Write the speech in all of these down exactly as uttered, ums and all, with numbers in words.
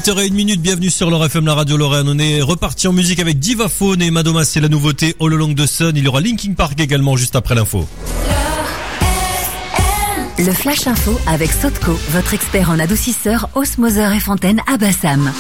huit heures une, bienvenue sur l'Or F M, la radio Lorraine. On est reparti en musique avec Divaphone et Madomas, c'est la nouveauté All Along the Sun. Il y aura Linkin Park également juste après l'info. Le Flash Info avec Sotco, votre expert en adoucisseur, osmoseur et fontaine à Bassam.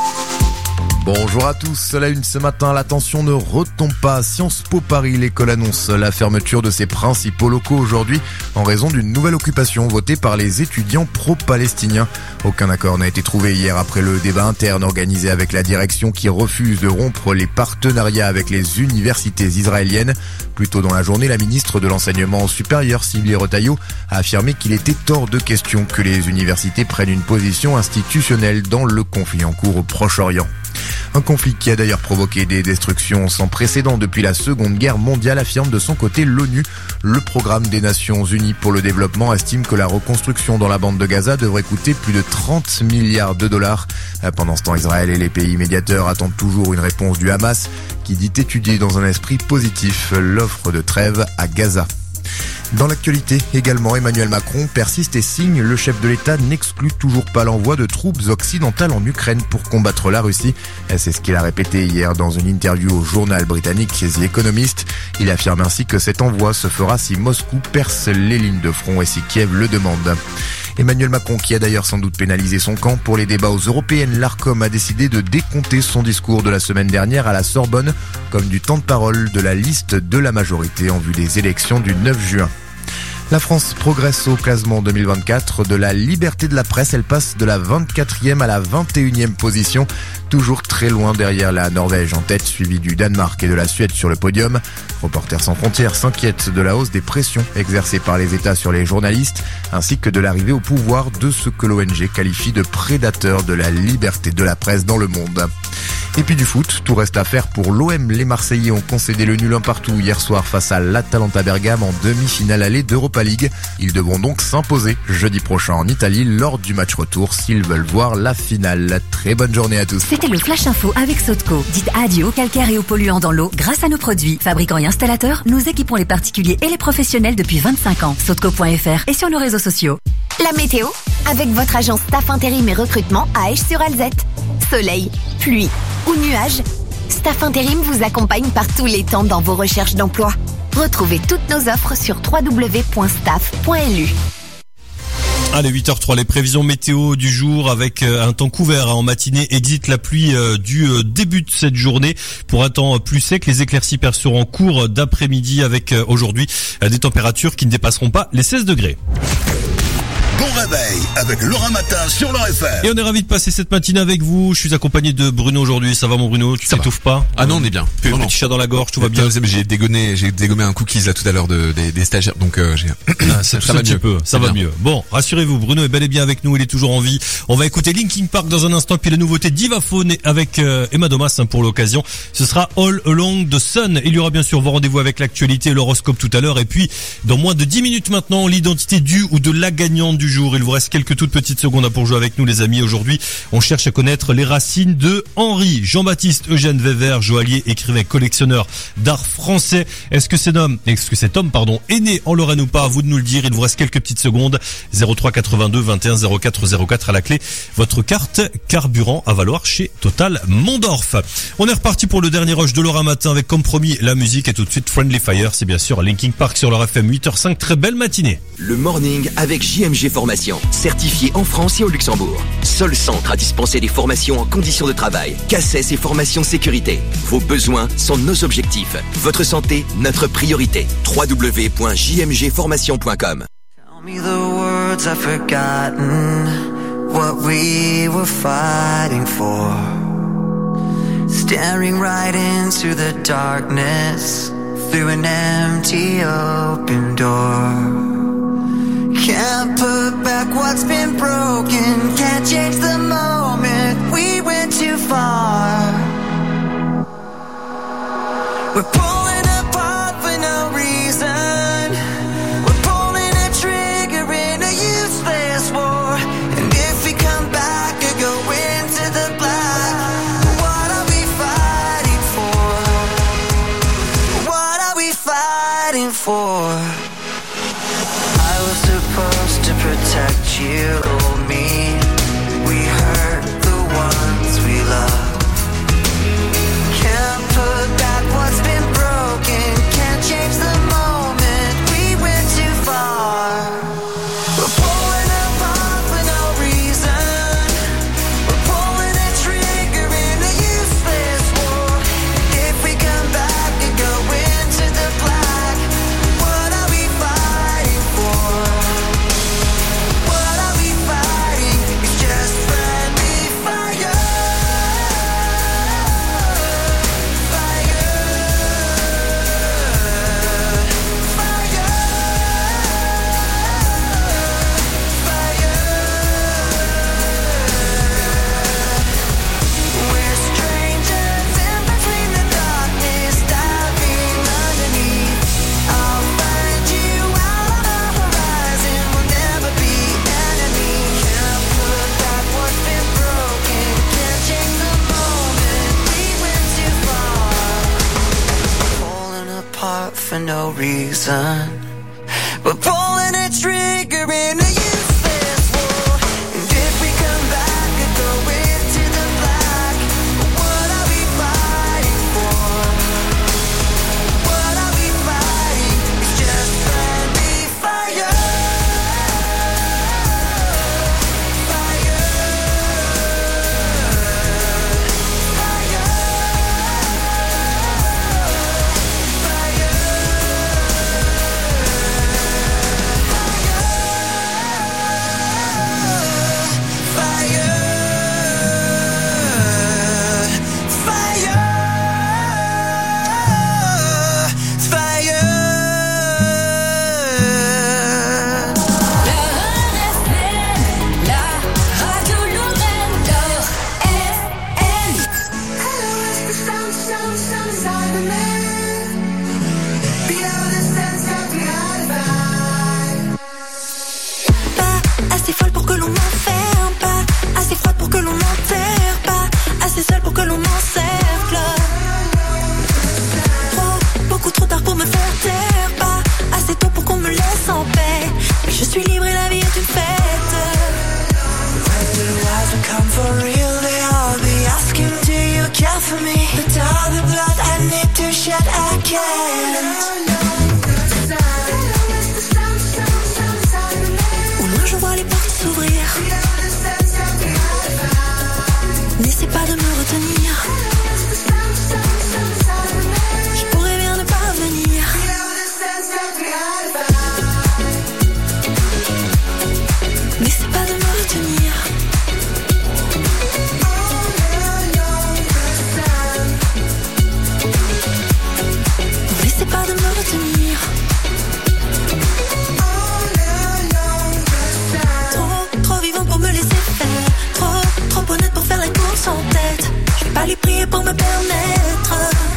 Bonjour à tous, à la une ce matin, la tension ne retombe pas à Sciences Po Paris. L'école annonce la fermeture de ses principaux locaux aujourd'hui en raison d'une nouvelle occupation votée par les étudiants pro-palestiniens. Aucun accord n'a été trouvé hier après le débat interne organisé avec la direction qui refuse de rompre les partenariats avec les universités israéliennes. Plus tôt dans la journée, la ministre de l'Enseignement supérieur, Sylvie Retailleau, a affirmé qu'il était hors de question que les universités prennent une position institutionnelle dans le conflit en cours au Proche-Orient. Un conflit qui a d'ailleurs provoqué des destructions sans précédent depuis la Seconde Guerre mondiale, affirme de son côté l'ONU. Le programme des Nations Unies pour le développement estime que la reconstruction dans la bande de Gaza devrait coûter plus de trente milliards de dollars. Pendant ce temps, Israël et les pays médiateurs attendent toujours une réponse du Hamas qui dit étudier dans un esprit positif l'offre de trêve à Gaza. Dans l'actualité également, Emmanuel Macron persiste et signe. Le chef de l'État n'exclut toujours pas l'envoi de troupes occidentales en Ukraine pour combattre la Russie. C'est ce qu'il a répété hier dans une interview au journal britannique The Economist. Il affirme ainsi que cet envoi se fera si Moscou perce les lignes de front et si Kiev le demande. Emmanuel Macron, qui a d'ailleurs sans doute pénalisé son camp pour les débats aux européennes, l'Arcom a décidé de décompter son discours de la semaine dernière à la Sorbonne comme du temps de parole de la liste de la majorité en vue des élections du neuf juin. La France progresse au classement deux mille vingt-quatre de la liberté de la presse. Elle passe de la vingt-quatrième à la vingt et unième position, toujours très loin derrière la Norvège en tête, suivie du Danemark et de la Suède sur le podium. Reporters sans frontières s'inquiète de la hausse des pressions exercées par les États sur les journalistes, ainsi que de l'arrivée au pouvoir de ce que l'O N G qualifie de prédateurs de la liberté de la presse dans le monde. Et puis du foot, tout reste à faire pour l'O M. Les Marseillais ont concédé le nul un partout hier soir face à l'Atalanta Bergame en demi-finale allée d'Europa League. Ils devront donc s'imposer jeudi prochain en Italie lors du match retour s'ils veulent voir la finale. Très bonne journée à tous. C'était le Flash Info avec Sotco. Dites adieu aux calcaires et aux polluants dans l'eau grâce à nos produits. Fabricants et installateurs, nous équipons les particuliers et les professionnels depuis vingt-cinq ans. Sotco point F R et sur nos réseaux sociaux. La météo, avec votre agence Staff Intérim et Recrutement à Esch-sur-Alzette. Soleil, pluie ou nuages, Staff Intérim vous accompagne par tous les temps dans vos recherches d'emploi. Retrouvez toutes nos offres sur w w w point staff point l u. Allez, huit heures trois, les prévisions météo du jour avec un temps couvert en matinée. Exit la pluie du début de cette journée pour un temps plus sec. Les éclaircies perceront en cours d'après-midi avec aujourd'hui des températures qui ne dépasseront pas les seize degrés. Bon réveil avec Laura Matin sur l'Or F M. Et on est ravis de passer cette matinée avec vous. Je suis accompagné de Bruno aujourd'hui. Ça va mon Bruno? Tu t'étouffes pas? Ah non, on est bien. Petit non, non. chat dans la gorge, tout va bien. J'ai dégonné, j'ai dégommé un cookies là tout à l'heure de, des, des stagiaires, donc euh, j'ai. Ah, ça, ça va mieux. Peu. Ça va mieux. Bon, rassurez-vous, Bruno est bel et bien avec nous. Il est toujours en vie. On va écouter Linkin Park dans un instant, puis la nouveauté Divaphone avec euh, Emma Domas hein, pour l'occasion. Ce sera All Along the Sun. Il y aura bien sûr vos rendez-vous avec l'actualité, l'horoscope tout à l'heure, et puis dans moins de dix minutes maintenant, l'identité du ou de la gagnante du jour. Il vous reste quelques toutes petites secondes pour jouer avec nous les amis. Aujourd'hui, on cherche à connaître les racines de Henri. Jean-Baptiste Eugène Weber, joaillier, écrivain, collectionneur d'art français. Est-ce que cet homme, est-ce que cet homme, pardon, est né en Lorraine ou pas? À vous de nous le dire. Il vous reste quelques petites secondes. zéro trois quatre-vingt-deux vingt et un zéro quatre zéro quatre à la clé. Votre carte carburant à valoir chez Total Mondorf. On est reparti pour le dernier rush de Laura Matin avec comme promis la musique et tout de suite Friendly Fire. C'est bien sûr Linkin Park sur leur F M. huit heures cinq. Très belle matinée. Le morning avec J M G Formation. Certifié en France et au Luxembourg. Seul centre à dispenser des formations en conditions de travail. C A C E S et formation sécurité. Vos besoins sont nos objectifs. Votre santé, notre priorité. w w w point j m g formation point com. Tell me the words I've forgotten, what we were fighting for. Staring right into the darkness, through an empty open door. Can't put back what's been broken, can't change the moment, we went too far. We're pulling apart for no reason, we're pulling a trigger in a useless war. And if we come back or go into the black, what are we fighting for? What are we fighting for? Supposed to protect you, told me we hurt the one for no reason. We're pulling a trigger in a useless war. And if we come back and go into the black, what are we fighting for? What are we fighting? It's just friendly fire. Assez folle pour que l'on m'enferme, pas assez froide pour que l'on m'enterre, pas assez seule pour que l'on m'encercle. Trop, beaucoup trop tard pour me faire taire, pas assez tôt pour qu'on me laisse en paix. Mais je suis libre et la vie est une fête. When the lies will come for real, they all be asking, do you care for me? But all the blood I need to shed, I can't. Je vois les portes s'ouvrir. N'essaie pas de me retenir. Je pourrais bien ne pas venir. N'essaie pas de me retenir. N'essaie pas de me retenir. Trop vivant pour me laisser faire, trop, trop honnête pour faire les courses en tête. Je vais pas lui prier pour me permettre.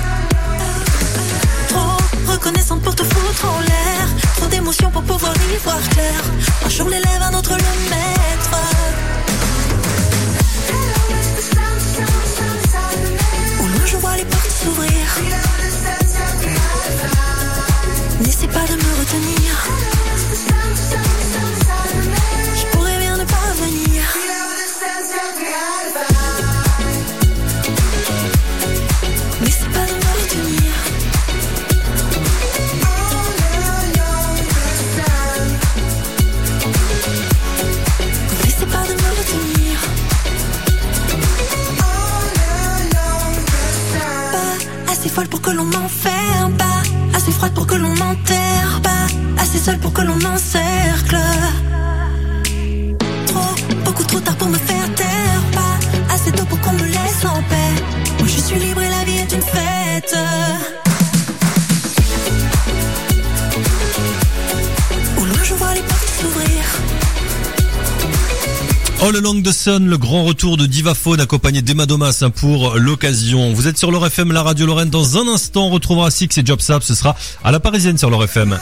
Trop reconnaissante pour te foutre en l'air. Trop d'émotions pour pouvoir y voir clair. Un jour l'élève, un autre le maître. Au loin je vois les portes s'ouvrir. N'essaie pas de me retenir. Venir. N'essaie pas de me retenir. N'essaie pas de me retenir. Pas assez folle pour que l'on m'enferme, pas assez froide pour que l'on m'enterre, pas assez seule pour que l'on m'encercle. Beaucoup trop tard pour me faire taire, pas assez tôt pour qu'on me laisse en paix. Moi je suis libre et la vie est une fête. Au loin je vois les portes s'ouvrir. All Along the Sun, le grand retour de Divaphone accompagné d'Emma Domas hein, pour l'occasion. Vous êtes sur l'Or F M, la radio Lorraine. Dans un instant, on retrouvera Six et Jobsap. Ce sera à la Parisienne sur l'Or F M.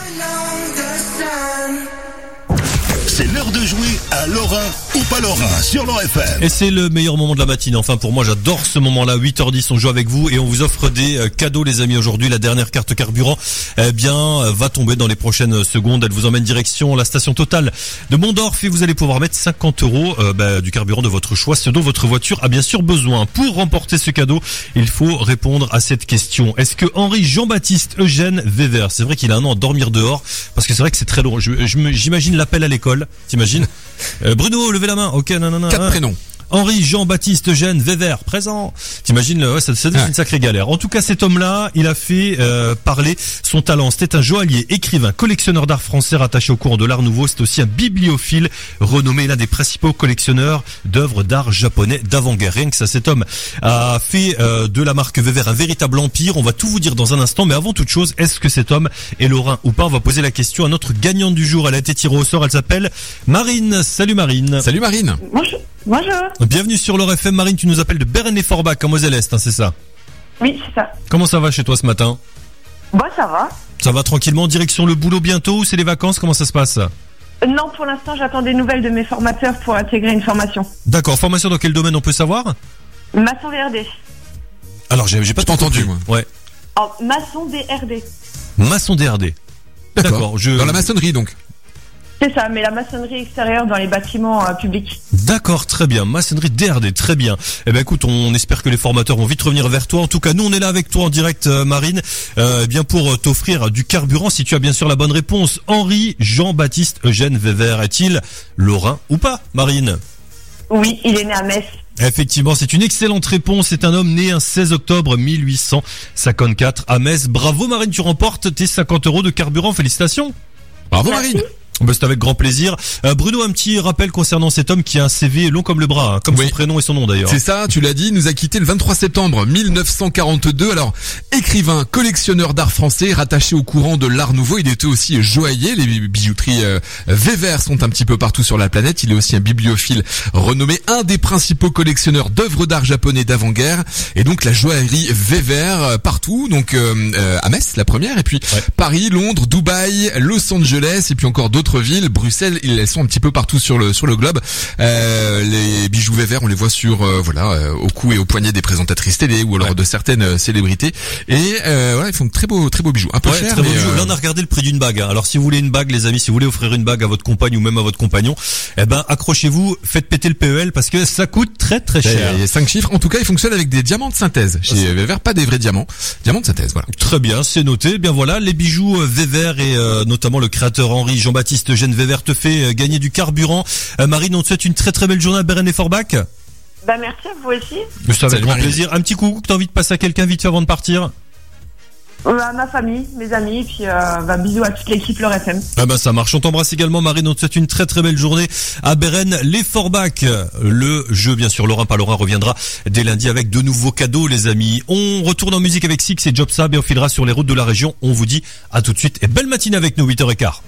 C'est l'heure de jouer à Lorrain ou pas Lorrain sur l'Or F M. Et c'est le meilleur moment de la matinée. Enfin, pour moi, j'adore ce moment-là. huit heures dix, on joue avec vous et on vous offre des euh, cadeaux, les amis. Aujourd'hui, la dernière carte carburant, eh bien, euh, va tomber dans les prochaines secondes. Elle vous emmène direction la station Total de Mondorf et vous allez pouvoir mettre cinquante euros euh, bah, du carburant de votre choix, ce dont votre voiture a bien sûr besoin. Pour remporter ce cadeau, il faut répondre à cette question. Est-ce que Henri Jean-Baptiste Eugène Weber, c'est vrai qu'il a un an à dormir dehors, parce que c'est vrai que c'est très long. Je, je me, j'imagine l'appel à l'école. T'imagines euh, Bruno, levez la main. Ok, non, non, non. Quatre prénoms. Henri Jean-Baptiste Eugène Weber, présent. T'imagines, ouais, ça, ça, c'est une sacrée galère. En tout cas, cet homme-là, il a fait euh, parler son talent. C'était un joaillier, écrivain, collectionneur d'art français rattaché au courant de l'art nouveau. C'est aussi un bibliophile renommé, l'un des principaux collectionneurs d'œuvres d'art japonais d'avant-guerre. Rien que ça, cet homme a fait euh, de la marque Weber un véritable empire. On va tout vous dire dans un instant, mais avant toute chose, est-ce que cet homme est lorrain ou pas? On va poser la question à notre gagnante du jour. Elle a été tirée au sort, elle s'appelle Marine. Salut Marine. Salut Marine. Bonjour. Bonjour. Bienvenue sur l'Or F M. Marine, tu nous appelles de Berne-et-Forbach en Moselle-Est, hein, c'est ça? Oui, c'est ça. Comment ça va chez toi ce matin? Bon, ça va. Ça va tranquillement, direction le boulot bientôt ou c'est les vacances? Comment ça se passe? Non, pour l'instant, j'attends des nouvelles de mes formateurs pour intégrer une formation. D'accord, formation dans quel domaine on peut savoir? Maçon V R D. Alors, j'ai, j'ai pas entendu, moi. Ouais. Oh, maçon V R D. Maçon D R D. D'accord. D'accord, je... Dans la maçonnerie donc. C'est ça, mais la maçonnerie extérieure dans les bâtiments euh, publics. D'accord, très bien. Maçonnerie D R D, très bien. Eh ben écoute, on espère que les formateurs vont vite revenir vers toi. En tout cas, nous on est là avec toi en direct, euh, Marine, euh, bien pour t'offrir du carburant. Si tu as bien sûr la bonne réponse, Henri Jean-Baptiste Eugène Weber est-il lorrain ou pas, Marine? Oui, il est né à Metz. Effectivement, c'est une excellente réponse. C'est un homme né un seize octobre mille huit cent cinquante-quatre à Metz. Bravo Marine, tu remportes tes cinquante euros de carburant. Félicitations. Bravo Merci. Marine. Bah, c'est avec grand plaisir. Euh, Bruno, un petit rappel concernant cet homme qui a un C V long comme le bras, hein, comme Oui. son prénom et son nom d'ailleurs. C'est ça, tu l'as dit, il nous a quitté le vingt-trois septembre mille neuf cent quarante-deux. Alors, écrivain, collectionneur d'art français, rattaché au courant de l'art nouveau, il était aussi joaillier. Les bijouteries euh, Weber sont un petit peu partout sur la planète. Il est aussi un bibliophile renommé, un des principaux collectionneurs d'œuvres d'art japonais d'avant-guerre. Et donc la joaillerie Weber euh, partout, donc euh, euh, à Metz la première, et puis Ouais. Paris, Londres, Dubaï, Los Angeles, et puis encore d'autres villes, Bruxelles. Elles sont un petit peu partout sur le sur le globe. Euh, les bijoux Weber, on les voit sur euh, voilà euh, au cou et au poignet des présentatrices télé ou alors Ouais. de certaines euh, célébrités. Et euh, voilà, ils font de très beaux très beaux bijoux, un peu Ouais, cher. très beau mais, bijou. euh, Là, on a regardé le prix d'une bague. hein. Alors, si vous voulez une bague, les amis, si vous voulez offrir une bague à votre compagne ou même à votre compagnon, eh ben, accrochez-vous, faites péter le P E L parce que ça coûte très très cher. il y a cinq chiffres. En tout cas, ils fonctionnent avec des diamants de synthèse. Chez Weber, pas des vrais diamants, diamants de synthèse. Voilà. Très bien, c'est noté. Bien voilà, les bijoux euh, Weber et euh, notamment le créateur Henri Jean-Baptiste Eugène Weber te fait euh, gagner du carburant. Euh, Marine, on te souhaite une très très belle journée à Beren et Forbach. Bah merci à vous aussi. C'est avec Salut, grand Marine. plaisir. Un petit coucou que t'as envie de passer à quelqu'un vite fait avant de partir. Euh, à ma famille, mes amis, et puis euh, bah, bisous à toute l'équipe Leur F M. Ah ben ça marche, on t'embrasse également Marine, on te souhaite une très très belle journée à Beren, les Forbach. Le jeu bien sûr Lorrain pas Lorrain reviendra dès lundi avec de nouveaux cadeaux les amis. On retourne en musique avec Six et Job Sab et on filera sur les routes de la région. On vous dit à tout de suite et belle matinée avec nous, huit heures quinze.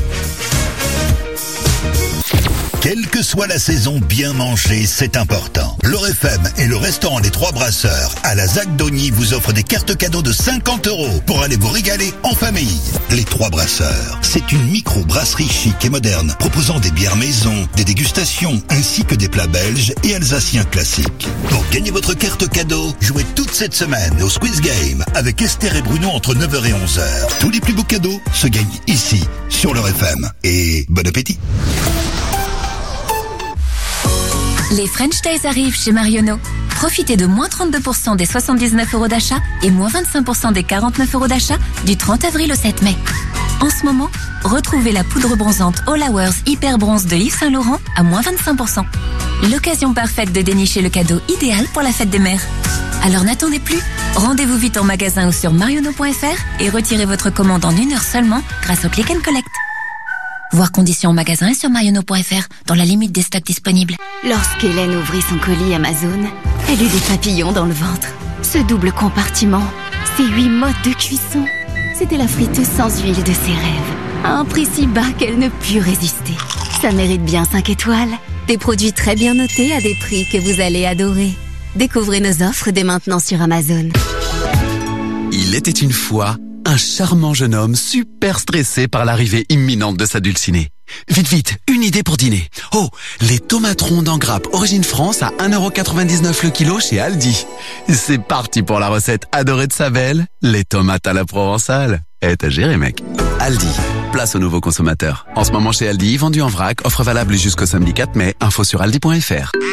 Quelle que soit la saison, bien manger, c'est important. L'Or F M et le restaurant Les Trois Brasseurs à la Zac d'Ogny vous offrent des cartes cadeaux de cinquante euros pour aller vous régaler en famille. Les Trois Brasseurs, c'est une micro-brasserie chic et moderne proposant des bières maison, des dégustations ainsi que des plats belges et alsaciens classiques. Pour gagner votre carte cadeau, jouez toute cette semaine au Squeeze Game avec Esther et Bruno entre neuf heures et onze heures. Tous les plus beaux cadeaux se gagnent ici, sur l'Or F M. Et bon appétit! Les French Days arrivent chez Marionneau. Profitez de moins trente-deux pour cent des soixante-dix-neuf euros d'achat et moins vingt-cinq pour cent des quarante-neuf euros d'achat du trente avril au sept mai. En ce moment, retrouvez la poudre bronzante All Hours Hyper Bronze de Yves Saint Laurent à moins vingt-cinq pour cent. L'occasion parfaite de dénicher le cadeau idéal pour la fête des mères. Alors n'attendez plus, rendez-vous vite en magasin ou sur marionneau point f r et retirez votre commande en une heure seulement grâce au Click and Collect. Voir conditions en magasin et sur marionneau point f r dans la limite des stocks disponibles. Lorsqu'Hélène ouvrit son colis Amazon, elle eut des papillons dans le ventre. Ce double compartiment, ces huit modes de cuisson, c'était la friteuse sans huile de ses rêves. À un prix si bas qu'elle ne put résister. Ça mérite bien cinq étoiles. Des produits très bien notés à des prix que vous allez adorer. Découvrez nos offres dès maintenant sur Amazon. Il était une fois un charmant jeune homme super stressé par l'arrivée imminente de sa dulcinée. Vite, vite, une idée pour dîner. Oh, les tomates rondes en grappe origine France à un euro quatre-vingt-dix-neuf le kilo chez Aldi. C'est parti pour la recette adorée de sa belle, les tomates à la provençale. Eh, t'as géré, mec. Aldi, place aux nouveaux consommateurs. En ce moment chez Aldi, vendu en vrac, offre valable jusqu'au samedi quatre mai, info sur aldi point f r.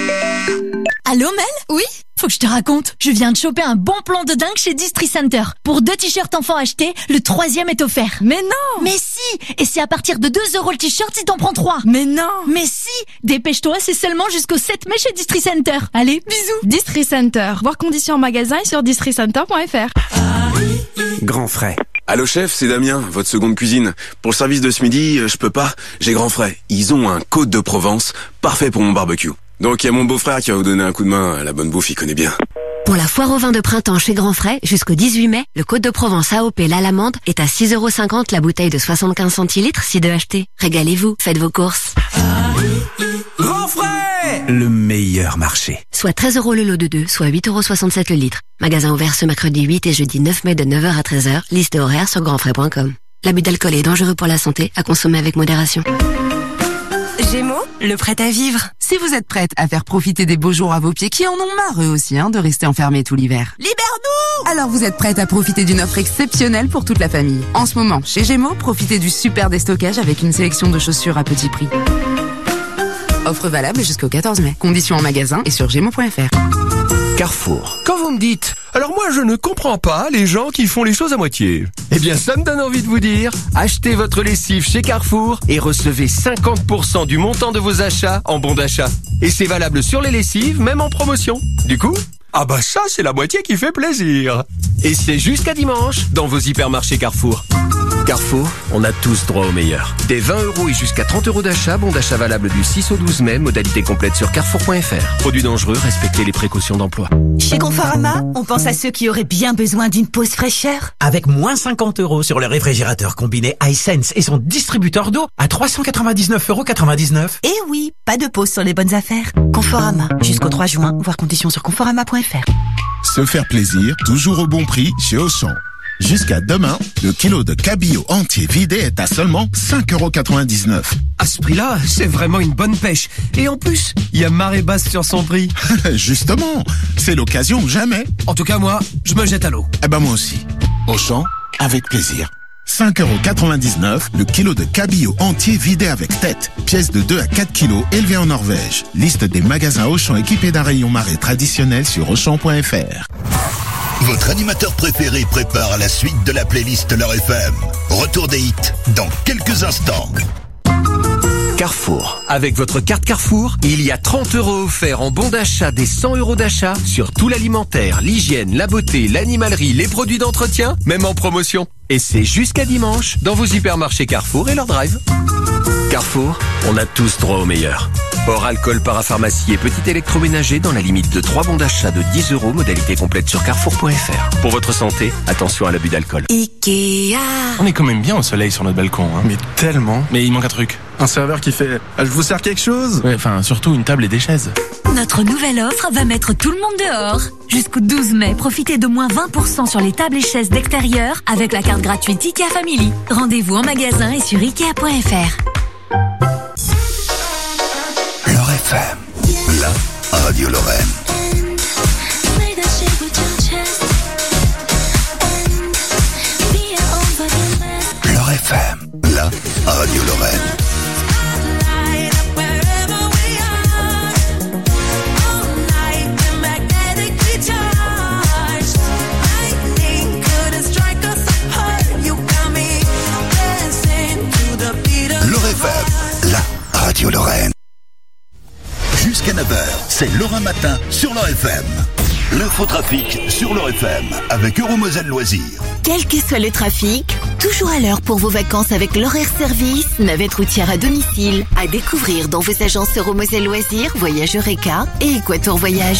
Allô Mel? Oui? Faut que je te raconte, je viens de choper un bon plan de dingue chez Distri Center. Pour deux t-shirts enfants achetés, le troisième est offert. Mais non! Mais si! Et c'est à partir de deux euros le t-shirt si t'en prends trois. Mais non! Mais si! Dépêche-toi, c'est seulement jusqu'au sept mai chez Distri Center. Allez, bisous! Distri Center. Voir conditions en magasin et sur distri center point f r. Grand frais. Allô chef, c'est Damien, votre seconde cuisine. Pour le service de ce midi, euh, je peux pas. J'ai Grand frais. Ils ont un Côte de Provence, parfait pour mon barbecue. Donc il y a mon beau-frère qui va vous donner un coup de main. La bonne bouffe, il connaît bien. Pour la foire au vin de printemps chez Grand Frais, jusqu'au dixhuit mai, le Côte de Provence A O P l'Alamande est à six euros cinquante la bouteille de soixante-quinze centilitres, si deux achetés. Régalez-vous, faites vos courses. Grand frais! Le meilleur marché. Soit treize euros le lot de deux, soit huit euros soixante-sept le litre. Magasin ouvert ce mercredi huit et jeudi neuf mai de neuf heures à treize heures. Liste horaire sur grand frais point com. L'abus d'alcool est dangereux pour la santé, à consommer avec modération. Gémeaux, le prêt à vivre. Si vous êtes prête à faire profiter des beaux jours à vos pieds qui en ont marre eux aussi hein, de rester enfermés tout l'hiver. Libère-nous! Alors vous êtes prête à profiter d'une offre exceptionnelle pour toute la famille. En ce moment, chez Gémeaux, profitez du super déstockage avec une sélection de chaussures à petit prix. Offre valable jusqu'au quatorze mai. Conditions en magasin et sur gémeaux point fr. Carrefour. Quand vous me dites, alors moi je ne comprends pas les gens qui font les choses à moitié. Eh bien ça me donne envie de vous dire, achetez votre lessive chez Carrefour et recevez cinquante pour cent du montant de vos achats en bon d'achat. Et c'est valable sur les lessives, même en promotion. Du coup, ah bah ça c'est la moitié qui fait plaisir. Et c'est jusqu'à dimanche dans vos hypermarchés Carrefour. Carrefour, on a tous droit au meilleur. Des vingt euros et jusqu'à trente euros d'achat, bon d'achat valable du six au douze mai, modalité complète sur carrefour point fr. Produits dangereux, respectez les précautions d'emploi. Chez Conforama, on pense à ceux qui auraient bien besoin d'une pause fraîcheur. Avec moins cinquante euros sur le réfrigérateur combiné iSense et son distributeur d'eau à trois cent quatre-vingt-dix-neuf euros quatre-vingt-dix-neuf. Et oui, pas de pause sur les bonnes affaires. Conforama, jusqu'au trois juin, voir conditions sur conforama point fr. Se faire plaisir, toujours au bon prix chez Auchan. Jusqu'à demain, le kilo de cabillaud entier vidé est à seulement cinq euros quatre-vingt-dix-neuf. À ce prix-là, c'est vraiment une bonne pêche. Et en plus, il y a marée basse sur son prix. Justement, c'est l'occasion ou jamais. En tout cas, moi, je me jette à l'eau. Eh ben moi aussi. Auchan, avec plaisir. cinq euros quatre-vingt-dix-neuf, le kilo de cabillaud entier vidé avec tête. Pièce de deux à quatre kilos élevée en Norvège. Liste des magasins Auchan équipés d'un rayon marée traditionnel sur auchan point fr. Votre animateur préféré prépare la suite de la playlist Leur F M. Retour des hits dans quelques instants. Carrefour. Avec votre carte Carrefour, il y a trente euros offerts en bon d'achat des cent euros d'achat sur tout l'alimentaire, l'hygiène, la beauté, l'animalerie, les produits d'entretien, même en promotion. Et c'est jusqu'à dimanche dans vos hypermarchés Carrefour et leur drive. Carrefour, on a tous droit au meilleur. Hors alcool, parapharmacie et petit électroménager dans la limite de trois bons d'achat de dix euros, modalité complète sur carrefour point fr. Pour votre santé, attention à l'abus d'alcool. Ikea. On est quand même bien au soleil sur notre balcon, hein. Mais tellement. Mais il manque un truc. Un serveur qui fait « Je vous sers quelque chose ?» Ouais, enfin, surtout une table et des chaises. Notre nouvelle offre va mettre tout le monde dehors. Jusqu'au douze mai, profitez de moins vingt pour cent sur les tables et chaises d'extérieur avec la carte gratuite Ikea Family. Rendez-vous en magasin et sur ikea point fr. Leur F M, la radio Lorraine. Leur F M, la radio Lorraine. Leur F M, la radio Lorraine. Jusqu'à neuf heures, c'est Lorrain Matin sur Leur F M. L'infotrafic sur Leur F M avec Euromoselle Loisirs. Quel que soit le trafic, toujours à l'heure pour vos vacances avec l'horaire service, navette routière à domicile, à découvrir dans vos agences Euromoselle Loisirs, Voyage Eureka et Équateur Voyage.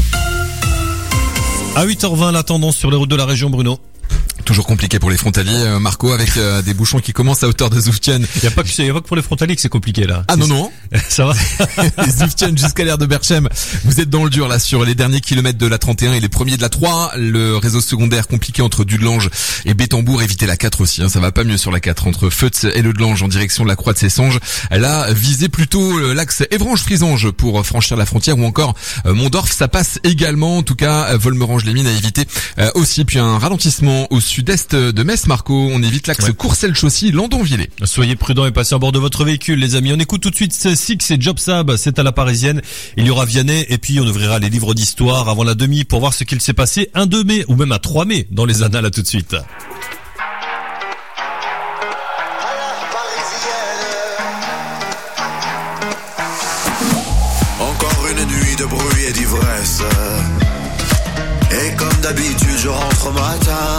À huit heures vingt, la tendance sur les routes de la région, Bruno. Toujours compliqué pour les frontaliers, Marco, avec euh, des bouchons qui commencent à hauteur de Zouftienne. Il y a pas que, y a pas que pour les frontaliers que c'est compliqué là. Ah non non. Ça va. Zouftienne jusqu'à l'aire de Berchem. Vous êtes dans le dur là sur les derniers kilomètres de la trente et un et les premiers de la trois. Le réseau secondaire compliqué entre Dudelange et Bétambourg. Évitez la quatre aussi. Hein, ça va pas mieux sur la quatre entre Feutz et le Delange en direction de la Croix de Cessanges. Là, visez plutôt l'axe Évrange-Frisange pour franchir la frontière ou encore euh, Mondorf. Ça passe également. En tout cas, Volmerange-les-Mines à éviter euh, aussi. Puis un ralentissement au sud-est de Metz, Marco. On évite l'axe ouais. Courcelles-Chaussy, Landonvillers. Soyez prudents et passez à bord de votre véhicule, les amis. On écoute tout de suite Six et Jobsab. C'est à la Parisienne. Il y aura Vianney et puis on ouvrira les livres d'histoire avant la demi pour voir ce qu'il s'est passé un deux mai ou même un trois mai dans les annales. À tout de suite. Encore une nuit de bruit et d'ivresse. Et comme d'habitude je rentre au matin.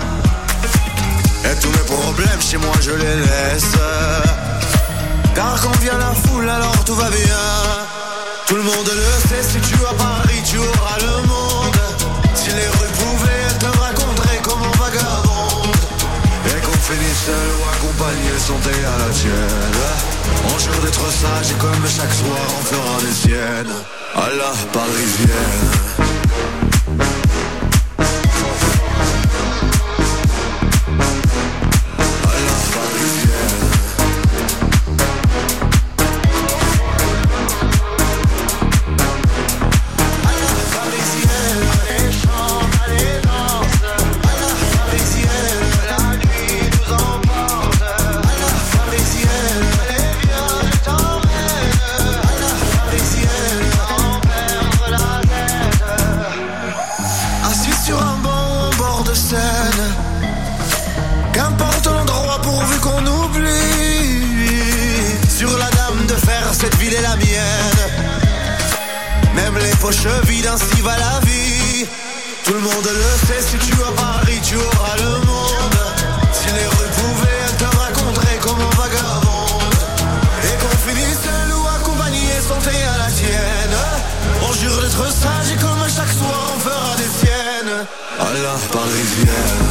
Et tous mes problèmes chez moi je les laisse. Car quand vient la foule alors tout va bien. Tout le monde le sait, si tu as Paris tu auras le monde. Si les rues pouvaient te raconter comme on vagabonde. Et qu'on finisse seul ou accompagné santé à la tienne. On jure d'être sage et comme chaque soir on fera des siennes. À la Parisienne. scène. Qu'importe l'endroit pourvu qu'on oublie. Sur la dame de fer, cette ville est la mienne. Même les poches vides, ainsi va la vie. Tout le monde le sait, si tu as Paris, tu auras le monde. Si les rues pouvaient te raconter comme un vagabond, et qu'on finisse seul ou accompagné, santé à la tienne. On jure d'être sage et comme chaque soir on fera des siennes. À la parisienne.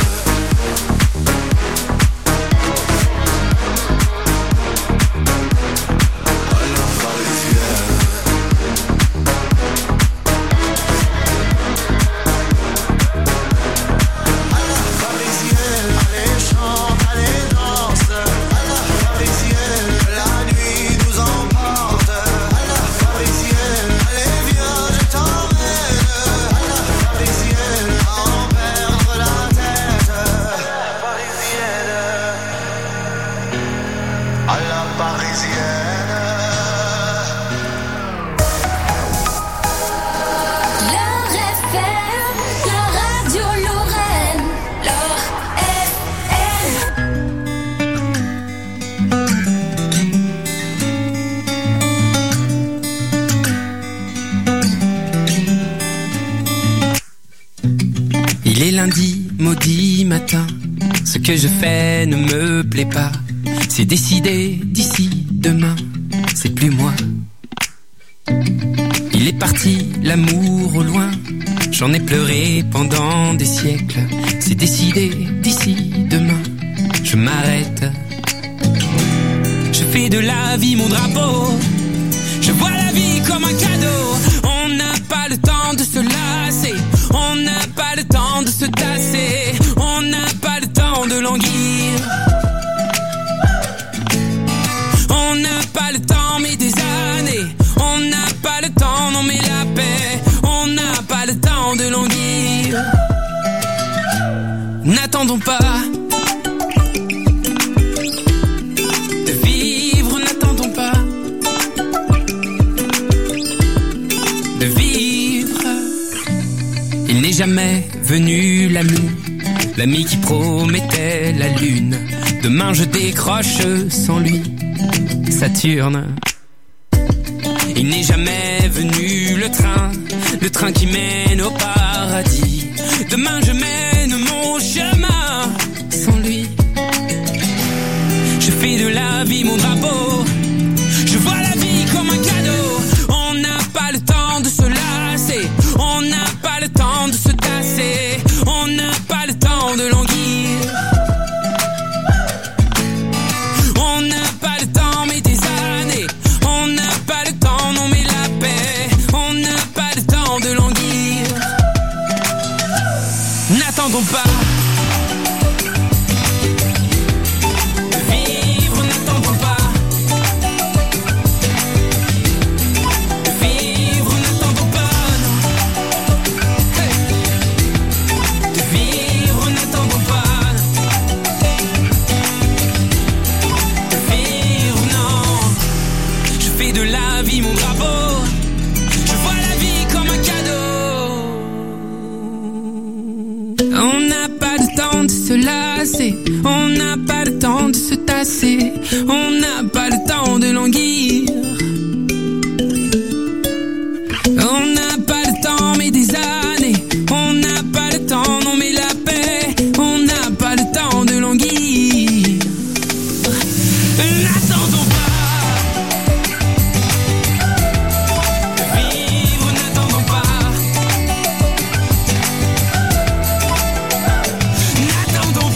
Il est lundi, maudit matin. Ce que je fais ne me plaît pas. C'est décidé d'ici demain. C'est plus moi. Il est parti, l'amour au loin. J'en ai pleuré pendant des siècles. C'est décidé d'ici demain. Je m'arrête. Je fais de la vie mon drapeau. Je vois la vie comme un cadeau. On n'a pas le temps de se lasser. On n'a pas le temps de se tasser. On n'a pas le temps de languir. On n'a pas le temps mais des années. On n'a pas le temps, non mais la paix. On n'a pas le temps de languir. N'attendons pas de vivre, n'attendons pas de vivre. Il n'est jamais venu l'ami, l'ami qui promettait la lune. Demain je décroche sans lui, Saturne. Il n'est jamais venu le train, le train qui mène au paradis. Demain je mène mon chemin sans lui. Je fais de la vie mon drapeau. Je vois la vie comme un cadeau. On n'a pas le temps de se lasser. On n'a pas le temps de se tasser. On n'a pas le temps de languir. On n'a pas le temps mais des années. On n'a pas le temps, non mais la paix. On n'a pas le temps de languir. N'attendons pas de vivre, n'attendons pas de vivre, n'attendons pas non. Hey. De vivre, n'attendons pas de vivre, non. Je fais de la vie mon drapeau. Je vois la vie comme un cadeau. On n'a pas le temps de se lasser. On n'a pas le temps de se tasser. On n'a pas le temps de languir. On n'a pas le temps mais des années. On n'a pas le temps, non mais la paix. On n'a pas le temps de languir. N'attendons pas de vivre, n'attendons pas. N'attendons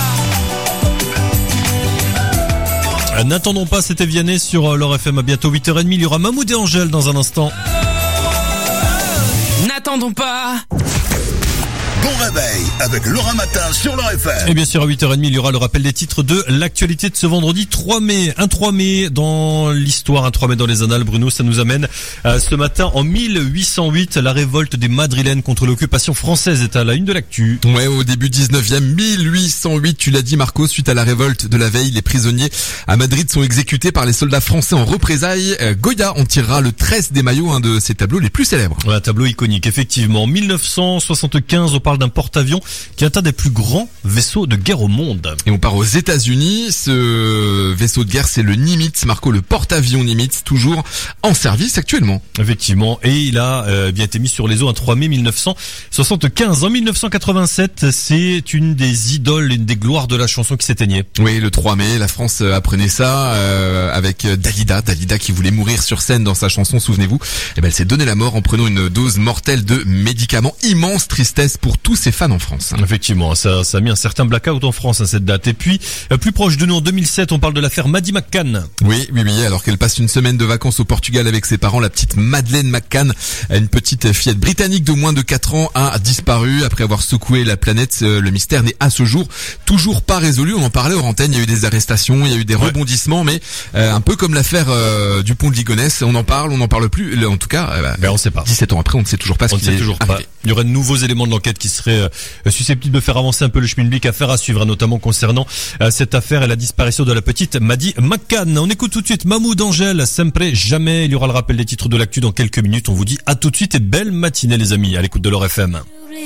pas. Euh, N'attendons pas, c'était Vianney sur euh, l'Or F M. À bientôt huit heures trente. Il y aura Mahmoud et Angèle dans un instant. N'attendons pas. Bon réveil avec Laura Matin sur l'Or F M. Et bien sûr, à huit heures trente, il y aura le rappel des titres de l'actualité de ce vendredi trois mai. Un trois mai dans l'histoire, un trois mai dans les annales, Bruno. Ça nous amène euh, ce matin en mille huit cent huit. La révolte des Madrilènes contre l'occupation française est à la une de l'actu. Ouais, au début dix-neuvième, mille huit cent huit, tu l'as dit Marco, suite à la révolte de la veille, les prisonniers à Madrid sont exécutés par les soldats français en représailles. Euh, Goya en tirera le tresse des maillots, un de ses tableaux les plus célèbres. Ouais, un tableau iconique, effectivement. En mille neuf cent soixante-quinze, au Parlement parle d'un porte-avions qui est un des plus grands vaisseaux de guerre au monde. Et on part aux États-Unis. Ce vaisseau de guerre, c'est le Nimitz, Marco, le porte-avions Nimitz, toujours en service actuellement. Effectivement, et il a euh, bien été mis sur les eaux un trois mai mille neuf cent soixante-quinze. En mille neuf cent quatre-vingt-sept, c'est une des idoles, une des gloires de la chanson qui s'éteignait. Oui, le trois mai, la France apprenait ça euh, avec Dalida, Dalida qui voulait mourir sur scène dans sa chanson, souvenez-vous. Et ben elle s'est donné la mort en prenant une dose mortelle de médicaments. Immense tristesse pour tous ses fans en France. Effectivement, ça, ça a mis un certain blackout en France à cette date. Et puis, euh, plus proche de nous, en deux mille sept, on parle de l'affaire Maddie McCann. Oui, oui, oui. Alors qu'elle passe une semaine de vacances au Portugal avec ses parents, la petite Madeleine McCann, une petite fillette britannique de moins de quatre ans, a disparu après avoir secoué la planète. Le mystère n'est à ce jour toujours pas résolu. On en parlait hors antenne. Il y a eu des arrestations, il y a eu des ouais. rebondissements, mais euh, un peu comme l'affaire euh, du pont de Ligonnès. On en parle, on n'en parle plus. En tout cas, euh, ben on sait pas. dix-sept ans après, on ne sait toujours pas ce qui est toujours arrivé. Pas. Il y aurait de nouveaux éléments de l'enquête qui seraient euh, susceptibles de faire avancer un peu le schmilblick. Affaire à suivre, notamment concernant euh, cette affaire et la disparition de la petite Maddie McCann. On écoute tout de suite Mahmoud Angel, Sempre Jamais. Il y aura le rappel des titres de l'actu dans quelques minutes. On vous dit à tout de suite et belle matinée les amis, à l'écoute de l'Or F M.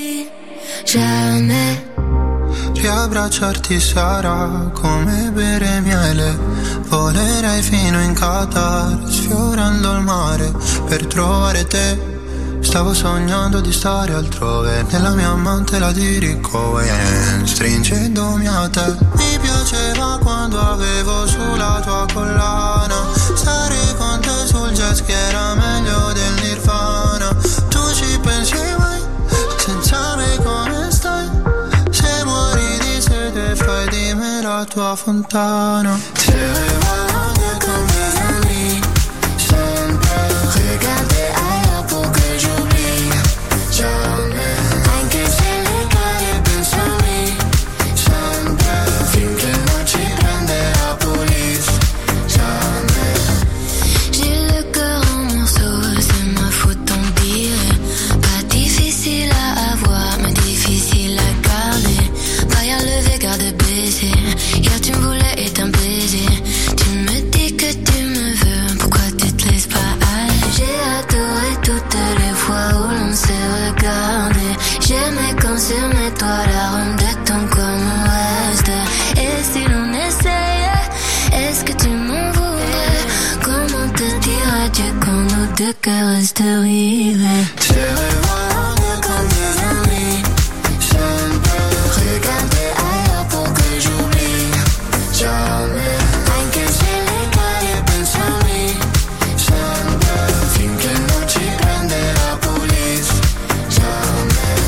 Jamais riabbracciarti sarà come bere miele, volerei fino in Qatar, sfiorando il mare per trovare te. Stavo sognando di stare altrove, nella mia amante la dirigo e stringendomi a te. Mi piaceva quando avevo sulla tua collana, stare con te sul jet ski era meglio del Nirvana. Tu ci pensi mai, senza me come stai? Se muori di sete fai di me la tua fontana. Se vado con mes amis, sempre regarder ailleurs pour que j'oublie. Jamais, anche se le cade pensami, sempre finché non ci prende la police. Jamais. J'ai le cœur en morceaux, c'est ma faute tant pire. Pas difficile à avoir, mais difficile à garder. Paille levé, garde baissé. Hier tu me voulais et t'un baiser. Tu me dis que tu me veux, pourquoi tu te laisses pas aller? J'ai adoré toutes les fois où l'on s'est regardé. J'aimais quand sur mes toits la ronde de ton corps me reste. Et si l'on essayait, est-ce que tu m'en voudrais? Comment te dire adieu quand nos deux cœurs restent rivés? Tu revois comme des amis, sempre regarder ailleurs pour que j'oublie. Jamais, anche se le cade pensami, sempre finché non ci prende la police. Jamais,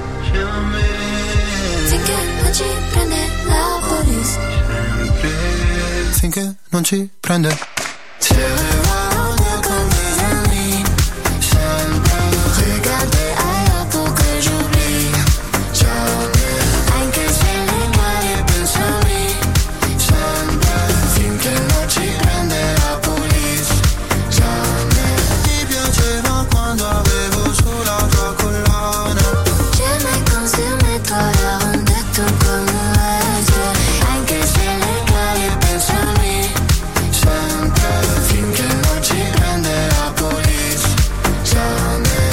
jamais, finché non ci prende la police. Finché non ci prende. Se revois comme des amis, sempre regarder ailleurs pour que j'oublie. Jamais, anche se le cade pensami, sempre finché non ci prende la police. Jamais. Ti piaceva quando avevo sulla tua collana. J'aimais quand sur mes toits la ronde de ton corps me reste. Anche se le cade pensami, sempre finché non ci prende la police. Jamais.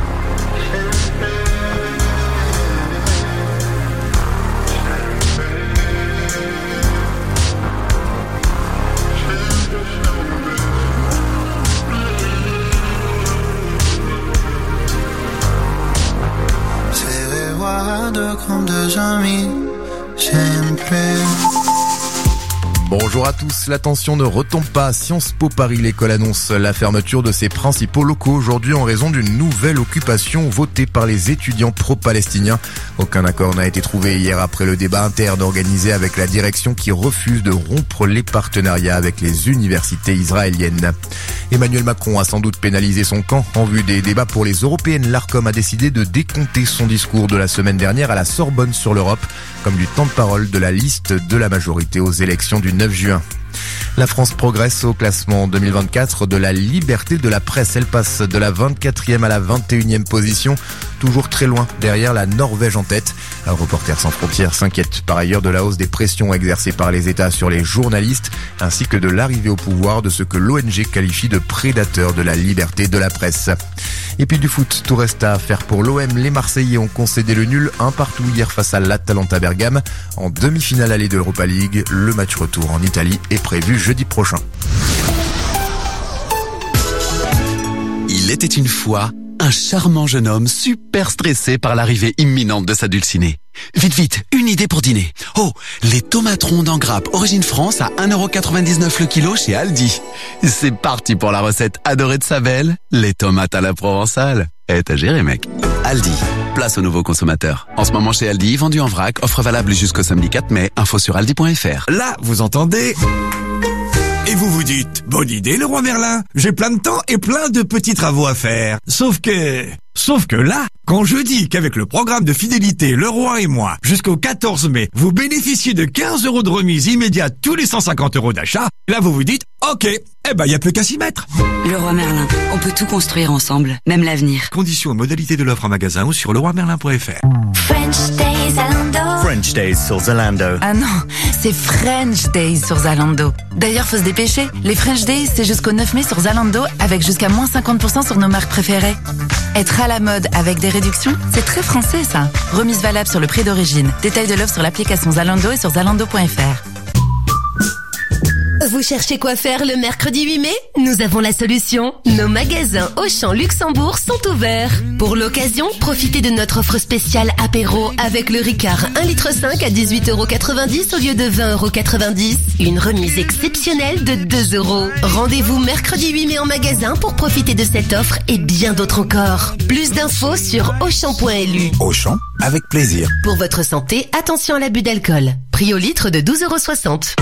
Se revois comme deux amis, sempre. Bonjour à tous, l'attention ne retombe pas. Sciences Po Paris, l'école annonce la fermeture de ses principaux locaux aujourd'hui en raison d'une nouvelle occupation votée par les étudiants pro-palestiniens. Aucun accord n'a été trouvé hier après le débat interne organisé avec la direction qui refuse de rompre les partenariats avec les universités israéliennes. Emmanuel Macron a sans doute pénalisé son camp en vue des débats pour les européennes. L'Arcom a décidé de décompter son discours de la semaine dernière à la Sorbonne sur l'Europe comme du temps de parole de la liste de la majorité aux élections du neuf juin. La France progresse au classement deux mille vingt-quatre de la liberté de la presse. Elle passe de la vingt-quatrième à la vingt et unième position, toujours très loin derrière la Norvège en tête. Reporters sans frontières s'inquiète par ailleurs de la hausse des pressions exercées par les États sur les journalistes, ainsi que de l'arrivée au pouvoir de ce que l'O N G qualifie de prédateurs de la liberté de la presse. Et puis du foot, tout reste à faire pour l'O M. Les Marseillais ont concédé le nul un partout hier face à l'Atalanta Bergame en demi-finale allée de l'Europa League. Le match retour en Italie est prévu jeudi prochain. Il était une fois un charmant jeune homme super stressé par l'arrivée imminente de sa dulcinée. Vite, vite, une idée pour dîner. Oh, les tomates rondes en grappe Origine France à un euro quatre-vingt-dix-neuf le kilo chez Aldi. C'est parti pour la recette adorée de sa belle, les tomates à la provençale. Eh, t'as géré, mec. Aldi, place aux nouveaux consommateurs. En ce moment chez Aldi, vendu en vrac, offre valable jusqu'au samedi quatre mai, info sur aldi point fr. Là, vous entendez ? Et vous vous dites, bonne idée le roi Merlin, j'ai plein de temps et plein de petits travaux à faire. Sauf que... Sauf que là, quand je dis qu'avec le programme de fidélité Le Roi et moi, jusqu'au quatorze mai, vous bénéficiez de quinze euros de remise immédiate tous les cent cinquante euros d'achat, là vous vous dites, ok, eh ben y a plus qu'à s'y mettre. Le Roi Merlin, on peut tout construire ensemble, même l'avenir. Conditions et modalités de l'offre en magasin ou sur le roi merlin point fr. French Days Zalando. French Days sur Zalando. Ah non, c'est French Days sur Zalando. D'ailleurs, faut se dépêcher. Les French Days, c'est jusqu'au neuf mai sur Zalando, avec jusqu'à moins cinquante pour cent sur nos marques préférées. Être à la mode avec des réductions, c'est très français ça. Remise valable sur le prix d'origine. Détail de l'offre sur l'application Zalando et sur zalando point fr. Vous cherchez quoi faire le mercredi huit mai? Nous avons la solution. Nos magasins Auchan Luxembourg sont ouverts. Pour l'occasion, profitez de notre offre spéciale apéro avec le Ricard un litre cinq à dix-huit euros quatre-vingt-dix au lieu de vingt euros quatre-vingt-dix. Une remise exceptionnelle de deux euros. Rendez-vous mercredi huit mai en magasin pour profiter de cette offre et bien d'autres encore. Plus d'infos sur auchan point l u. Auchan, avec plaisir. Pour votre santé, attention à l'abus d'alcool. Prix au litre de douze euros soixante.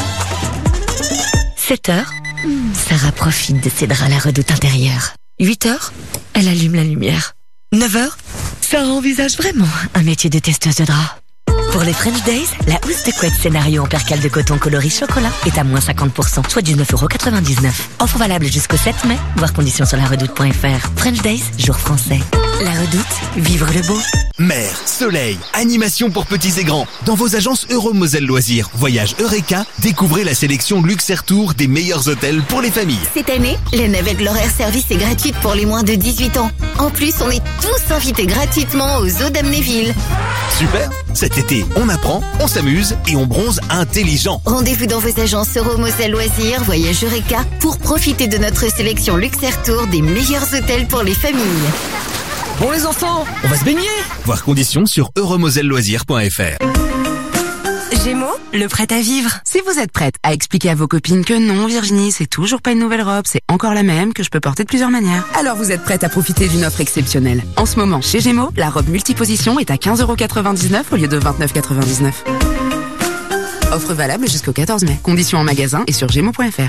sept heures, Sarah profite de ses draps à la redoute intérieure. huit heures, elle allume la lumière. neuf heures, Sarah envisage vraiment un métier de testeuse de draps. Pour les French Days, la housse de couette scénario en percale de coton coloris chocolat est à moins cinquante pour cent, soit dix-neuf euros quatre-vingt-dix-neuf. Offre valable jusqu'au sept mai, voir conditions sur la redoute point fr. French Days, jour français. La redoute, vivre le beau. Mer, soleil, animation pour petits et grands. Dans vos agences Euromoselle Loisirs, Voyage Eureka, découvrez la sélection Luxe Air Tour des meilleurs hôtels pour les familles. Cette année, la navette L'Horaire Service est gratuite pour les moins de dix-huit ans. En plus, on est tous invités gratuitement aux eaux d'Amnéville. Super. Cet été, on apprend, on s'amuse et on bronze intelligent. Rendez-vous dans vos agences Euromoselle Loisirs, Voyage Eureka pour profiter de notre sélection Luxe Air Tour des meilleurs hôtels pour les familles. Bon les enfants, on va se baigner. Voir conditions sur euromoselle loisirs point fr. Gémeaux, le prêt à vivre. Si vous êtes prête à expliquer à vos copines que non, Virginie, c'est toujours pas une nouvelle robe, c'est encore la même, que je peux porter de plusieurs manières, alors vous êtes prête à profiter d'une offre exceptionnelle. En ce moment, chez Gémeaux, la robe multiposition est à quinze euros quatre-vingt-dix-neuf au lieu de vingt-neuf euros quatre-vingt-dix-neuf. Offre valable jusqu'au quatorze mai. Conditions en magasin et sur gémeaux point fr.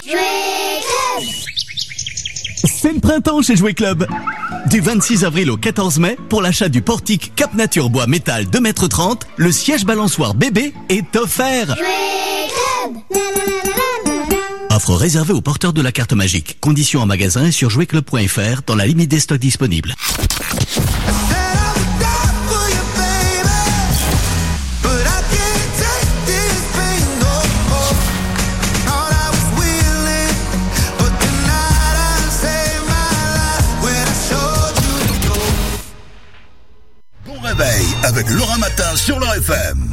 C'est le printemps chez Jouet Club. Du vingt-six avril au quatorze mai, pour l'achat du portique Cap Nature Bois Métal deux mètres trente, le siège balançoire bébé est offert. Offre réservée aux porteurs de la carte magique. Conditions en magasin et sur jouet club point fr dans la limite des stocks disponibles. Avec Laura Matin sur le F M.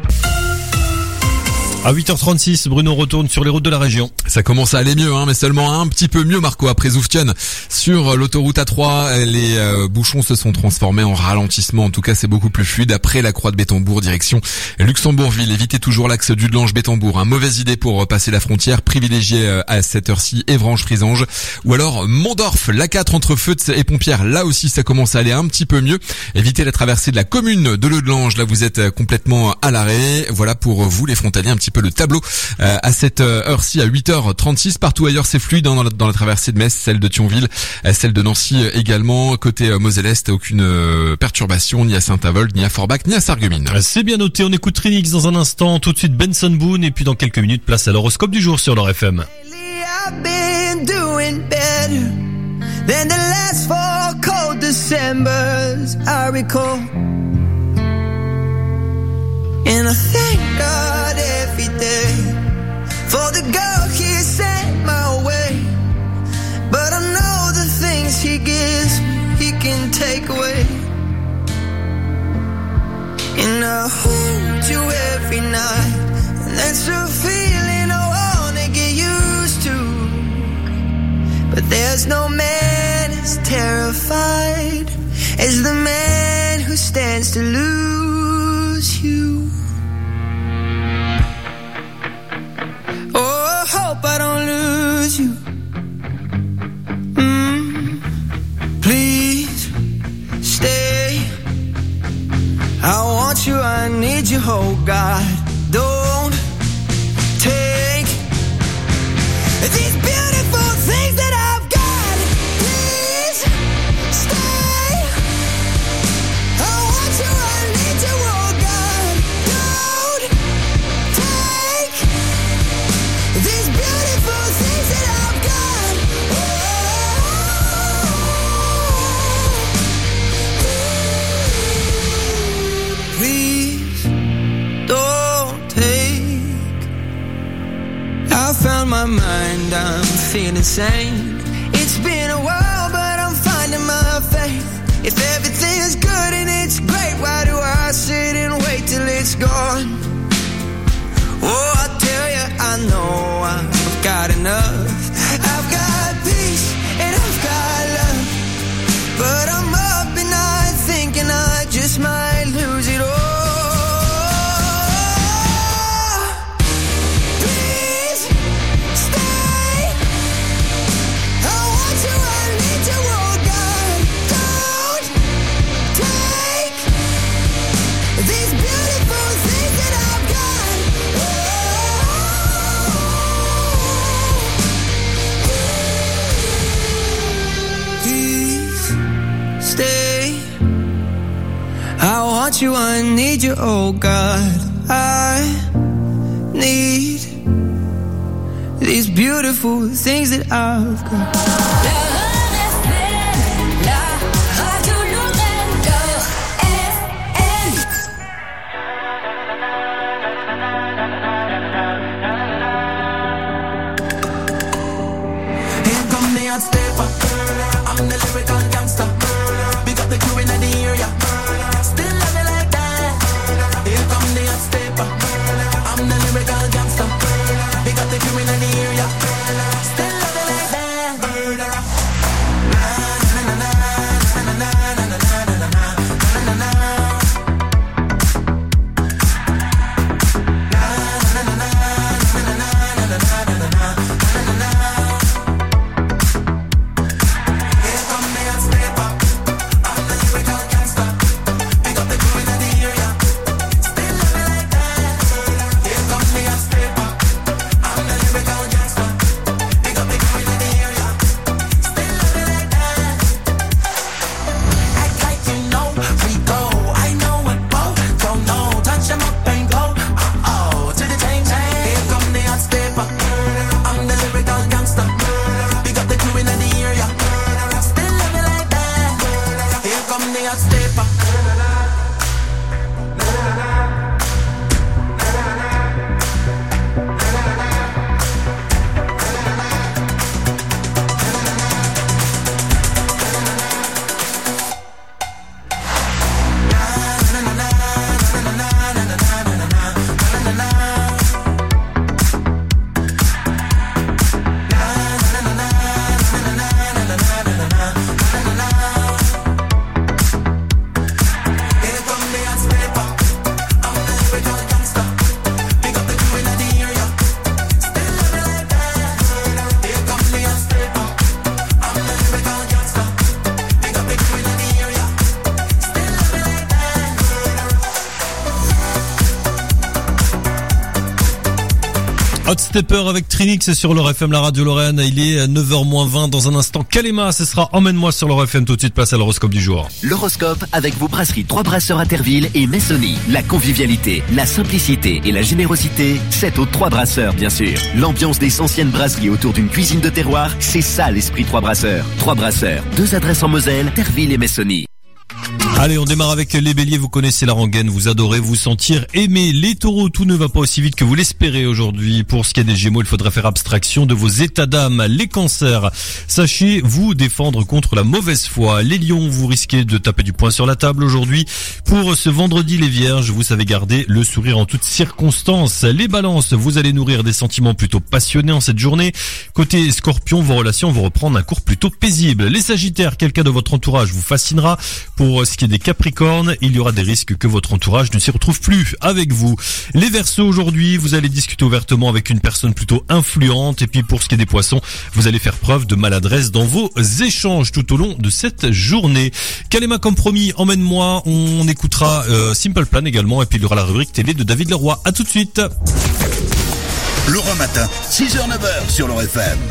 À huit heures trente-six, Bruno retourne sur les routes de la région. Ça commence à aller mieux, hein, mais seulement un petit peu mieux, Marco, après Zouftian. Sur l'autoroute A trois, les euh, bouchons se sont transformés en ralentissement. En tout cas, c'est beaucoup plus fluide. Après la croix de Bétambourg, direction Luxembourgville. Évitez toujours l'axe du Delange-Bétambourg. Hein. Mauvaise idée pour passer la frontière. Privilégiez euh, à cette heure-ci Évrange-Frisange. Ou alors Mondorf, l'A quatre entre Feutz et Pompières. Là aussi, ça commence à aller un petit peu mieux. Évitez la traversée de la commune de Le Delange. Là, vous êtes complètement à l'arrêt. Voilà pour vous, les frontaliers, un petit peu peu le tableau euh, à cette heure-ci à huit heures trente-six. Partout ailleurs c'est fluide hein, dans, la, dans la traversée de Metz, celle de Thionville, euh, celle de Nancy euh, également. Côté euh, Moselle-Est, aucune euh, perturbation ni à Saint-Avold, ni à Forbach, ni à Sarreguemines. C'est bien noté, on écoute Trinix dans un instant, tout de suite Benson Boone et puis dans quelques minutes place à l'horoscope du jour sur leur F M. I've been doing better than the last four cold Decembers I recall. And I thank God every day for the girl He sent my way. But I know the things He gives me, He can take away. And I hold you every night, and that's a feeling I wanna get used to. But there's no man as terrified as the man who stands to lose you. Oh, I hope I don't lose you. Mm, please stay. I want you, I need you, oh God. Don't take these beautiful things that I've got. Please stay. I want you, I need you, oh God. Don't take these beautiful things that I've got. Oh, please don't take. I found my mind, I'm feeling sane. It's been a while, but I'm finding my faith. If everything is good and it's great, why do I sit and wait till it's gone? Oh, I tell you, I know I've got enough. I've got peace and I've got love, but I'm up and I thinking I just might lose it all. I want you, I need you, oh God. I need these beautiful things that I've got. I'm the lyrical gangster. Big up the crew in the area. Still love me like that. Here come the hot stepper. I'm the lyrical gangster. Big up the crew in the area. Still love me like that. Na na na na na na na na na na na na na. Lyrical Hot Stepper avec Trinix sur l'Or F M, la radio Lorraine. Il est neuf heures moins vingt dans un instant. Kalema, ce sera Emmène-moi sur l'Or F M. Tout de suite, place à l'horoscope du jour. L'horoscope avec vos brasseries Trois Brasseurs à Terville et Messonny. La convivialité, la simplicité et la générosité, c'est aux Trois Brasseurs, bien sûr. L'ambiance des anciennes brasseries autour d'une cuisine de terroir, c'est ça l'esprit Trois Brasseurs. Trois Brasseurs, deux adresses en Moselle, Terville et Messonny. Allez, on démarre avec les béliers. Vous connaissez la rengaine, vous adorez vous sentir aimé. Les taureaux, tout ne va pas aussi vite que vous l'espérez aujourd'hui. Pour ce qui est des gémeaux, il faudra faire abstraction de vos états d'âme. Les cancers, sachez vous défendre contre la mauvaise foi. Les lions, vous risquez de taper du poing sur la table aujourd'hui. Pour ce vendredi, les vierges, vous savez garder le sourire en toutes circonstances. Les balances, vous allez nourrir des sentiments plutôt passionnés en cette journée. Côté scorpion, vos relations vont reprendre un cours plutôt paisible. Les sagittaires, quelqu'un de votre entourage vous fascinera. Pour ce qui est des capricornes, il y aura des risques que votre entourage ne s'y retrouve plus avec vous. Les verseaux, aujourd'hui, vous allez discuter ouvertement avec une personne plutôt influente. Et puis pour ce qui est des poissons, vous allez faire preuve de maladresse dans vos échanges tout au long de cette journée. Kalema, comme promis, emmène-moi. On écoutera euh, Simple Plan également. Et puis il y aura la rubrique télé de David Leroy. À tout de suite. Laurent Matin, six heures neuf heures sur l'Or F M.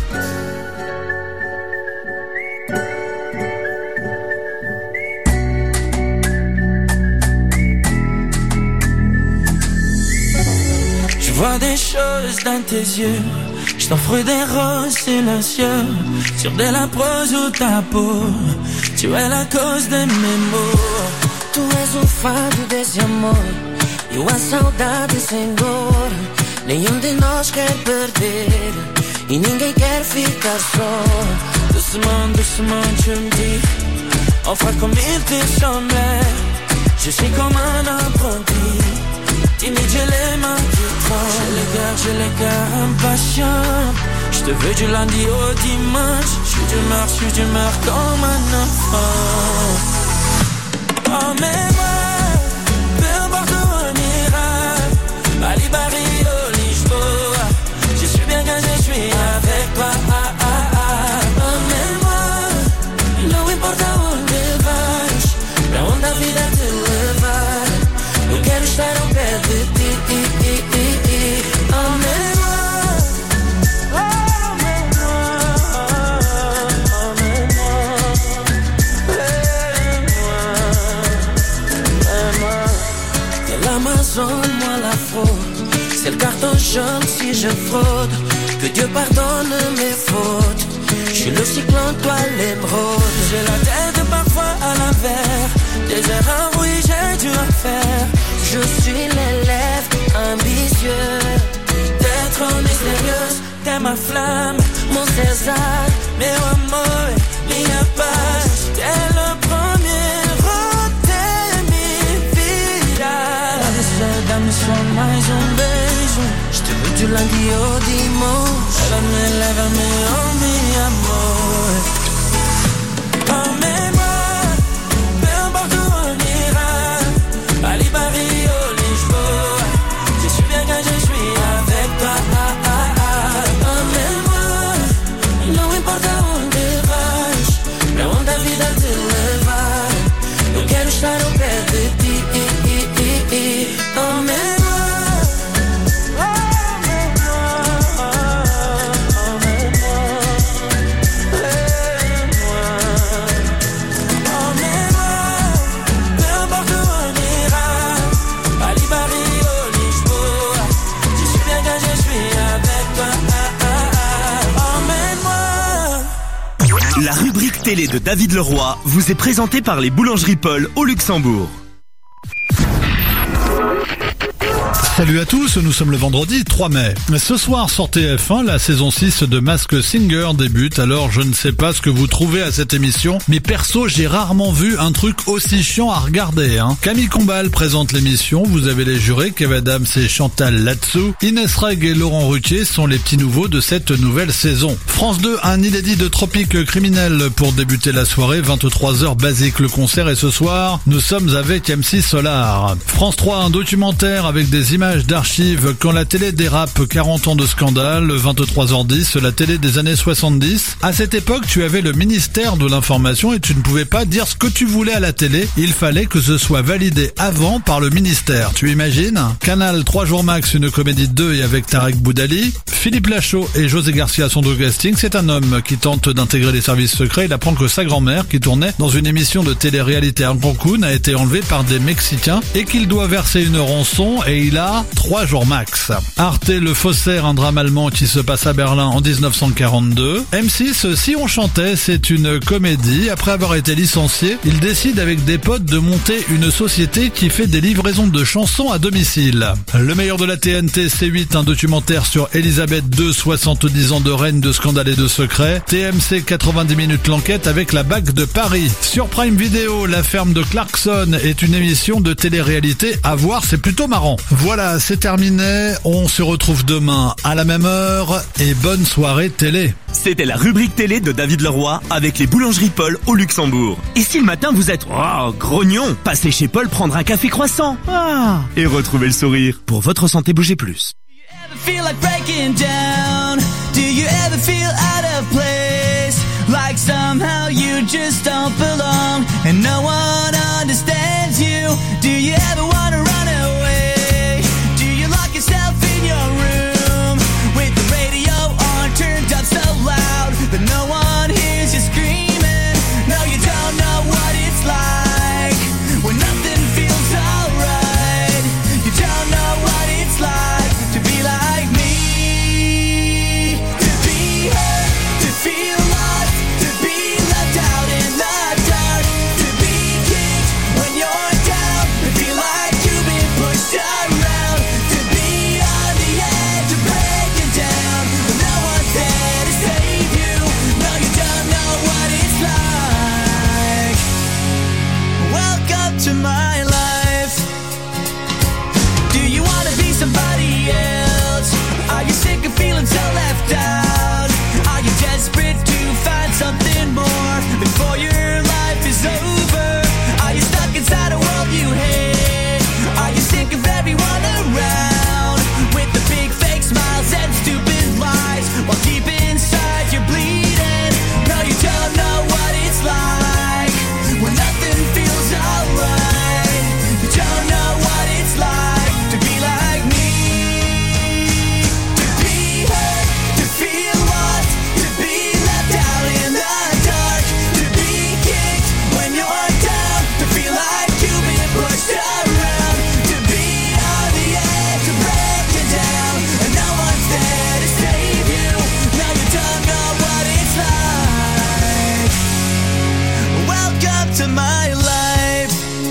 Je vois des choses dans tes yeux, je t'offre des roses silencieux, sur de la prose ou ta peau, tu es la cause de mes maux. Tu és o fado desse amor, e a saudade sem dor. Nenhum de nós quer perder, e ninguém quer ficar só. Doucement, doucement tu me dis, on fera comme il te semblait. Je suis comme un apprenti, timide, j'ai les mains qui tremblent. J'ai les cœurs, j'ai les cœurs impatients. Je te veux du lundi au dimanche. Je suis d'humeur, je suis d'humeur comme un enfant. Emmène-moi, peu importe où on ira, Bali, Rio, Lisboa. Je suis bien quand je suis avec toi. Ah, ah, ah. Emmène-moi, não importa onde vais, pra onde a vida te levar. Eu quero estar ao pé de ti. Emmène-moi, emmène-moi, emmène-moi. De l'Amazone, moi la fraude, c'est le carton jaune si je fraude. Que Dieu pardonne mes fautes. Je suis le cyclone, toi l'émeraude. J'ai la tête parfois à l'envers, des erreurs, oui j'ai dû en faire. Je suis l'élève ambitieux, d'être mystérieuse, t'es ma flamme, mon César, meu amor, minha paz. T'es le premier roteiro, minha vida. Dá-me só mais um beijo, je te veux du lundi au dimanche. Lève-me, lève-me, oh mi amor. Emmène-moi, peu importe où on ira, Bali, Rio, Lisboa. Je suis bien quand je suis avec toi. Ah, ah, ah. Emmène-moi, não importa onde vais, pra onde a vida te levar. Eu quero estar ao pé de ti. Emmène-moi. La rubrique télé de David Leroy vous est présentée par les boulangeries Paul au Luxembourg. Salut à tous, nous sommes le vendredi trois mai. Ce soir sur T F un, la saison six de Masked Singer débute, alors je ne sais pas ce que vous trouvez à cette émission, mais perso j'ai rarement vu un truc aussi chiant à regarder. Hein. Camille Combal présente l'émission, vous avez les jurés, Kev Adams et Chantal Latsou, Inès Reg et Laurent Ruquier sont les petits nouveaux de cette nouvelle saison. France deux, un inédit de Tropique Criminel pour débuter la soirée, vingt-trois heures basique le concert et ce soir, nous sommes avec M C Solar. France trois, un documentaire avec des images images d'archives quand la télé dérape, quarante ans de scandale, vingt-trois heures dix, la télé des années soixante-dix. À cette époque, tu avais le ministère de l'information et tu ne pouvais pas dire ce que tu voulais à la télé. Il fallait que ce soit validé avant par le ministère. Tu imagines? Canal, trois jours max, une comédie de deux et avec Tarek Boudali. Philippe Lachaud et José Garcia sont au casting. C'est un homme qui tente d'intégrer les services secrets. Il apprend que sa grand-mère, qui tournait dans une émission de télé-réalité à Cancun, a été enlevée par des Mexicains et qu'il doit verser une rançon et il a trois jours max. Arte, Le Faussaire, un drame allemand qui se passe à Berlin en dix-neuf cent quarante-deux. M six, Si on chantait, c'est une comédie. Après avoir été licencié, il décide avec des potes de monter une société qui fait des livraisons de chansons à domicile. Le meilleur de la T N T, C huit, un documentaire sur Elisabeth deux, soixante-dix ans de règne de scandale et de secrets. T M C, quatre-vingt-dix minutes l'enquête avec la bague de Paris. Sur Prime Video, La ferme de Clarkson est une émission de télé-réalité à voir, c'est plutôt marrant. Voilà, c'est terminé. On se retrouve demain à la même heure et bonne soirée télé. C'était la rubrique télé de David Leroy avec les boulangeries Paul au Luxembourg. Et si le matin vous êtes oh, grognon, passez chez Paul prendre un café croissant. Ah, et retrouvez le sourire. Pour votre santé, bougez plus. Feel like breaking down? Do you ever feel out of place? Like somehow you just don't belong and no one understands you? Do you ever wanna run away? Do you lock yourself in your room with the radio on turned up so loud that no one hears you screaming? No, you don't know what it's like when nothing feels alright. You don't know what it's like to be like me, to be hurt, to feel lost, to be left out in the dark, to be kicked when you're down, to feel like you've been pushed around, to be on the edge of breaking down, but no one's there to save you. No, you don't know what it's like. Welcome to my life. Do you wanna be somebody else? Are you sick of feeling so left out? Are you desperate to find something more before your life is over? Are you stuck inside a world you hate? Are you sick of everyone around with the big fake smiles and stupid lies while deep inside you're bleeding? No, you don't know what it's like when nothing feels alright. You don't know what it's like to be like me, to be hurt, to feel lost, to be left out in the dark, to be kicked when you're down, to feel like you've been pushed around, to be on the edge of breaking down, and no one's there to save you. No, you don't know what it's like. Welcome to my life.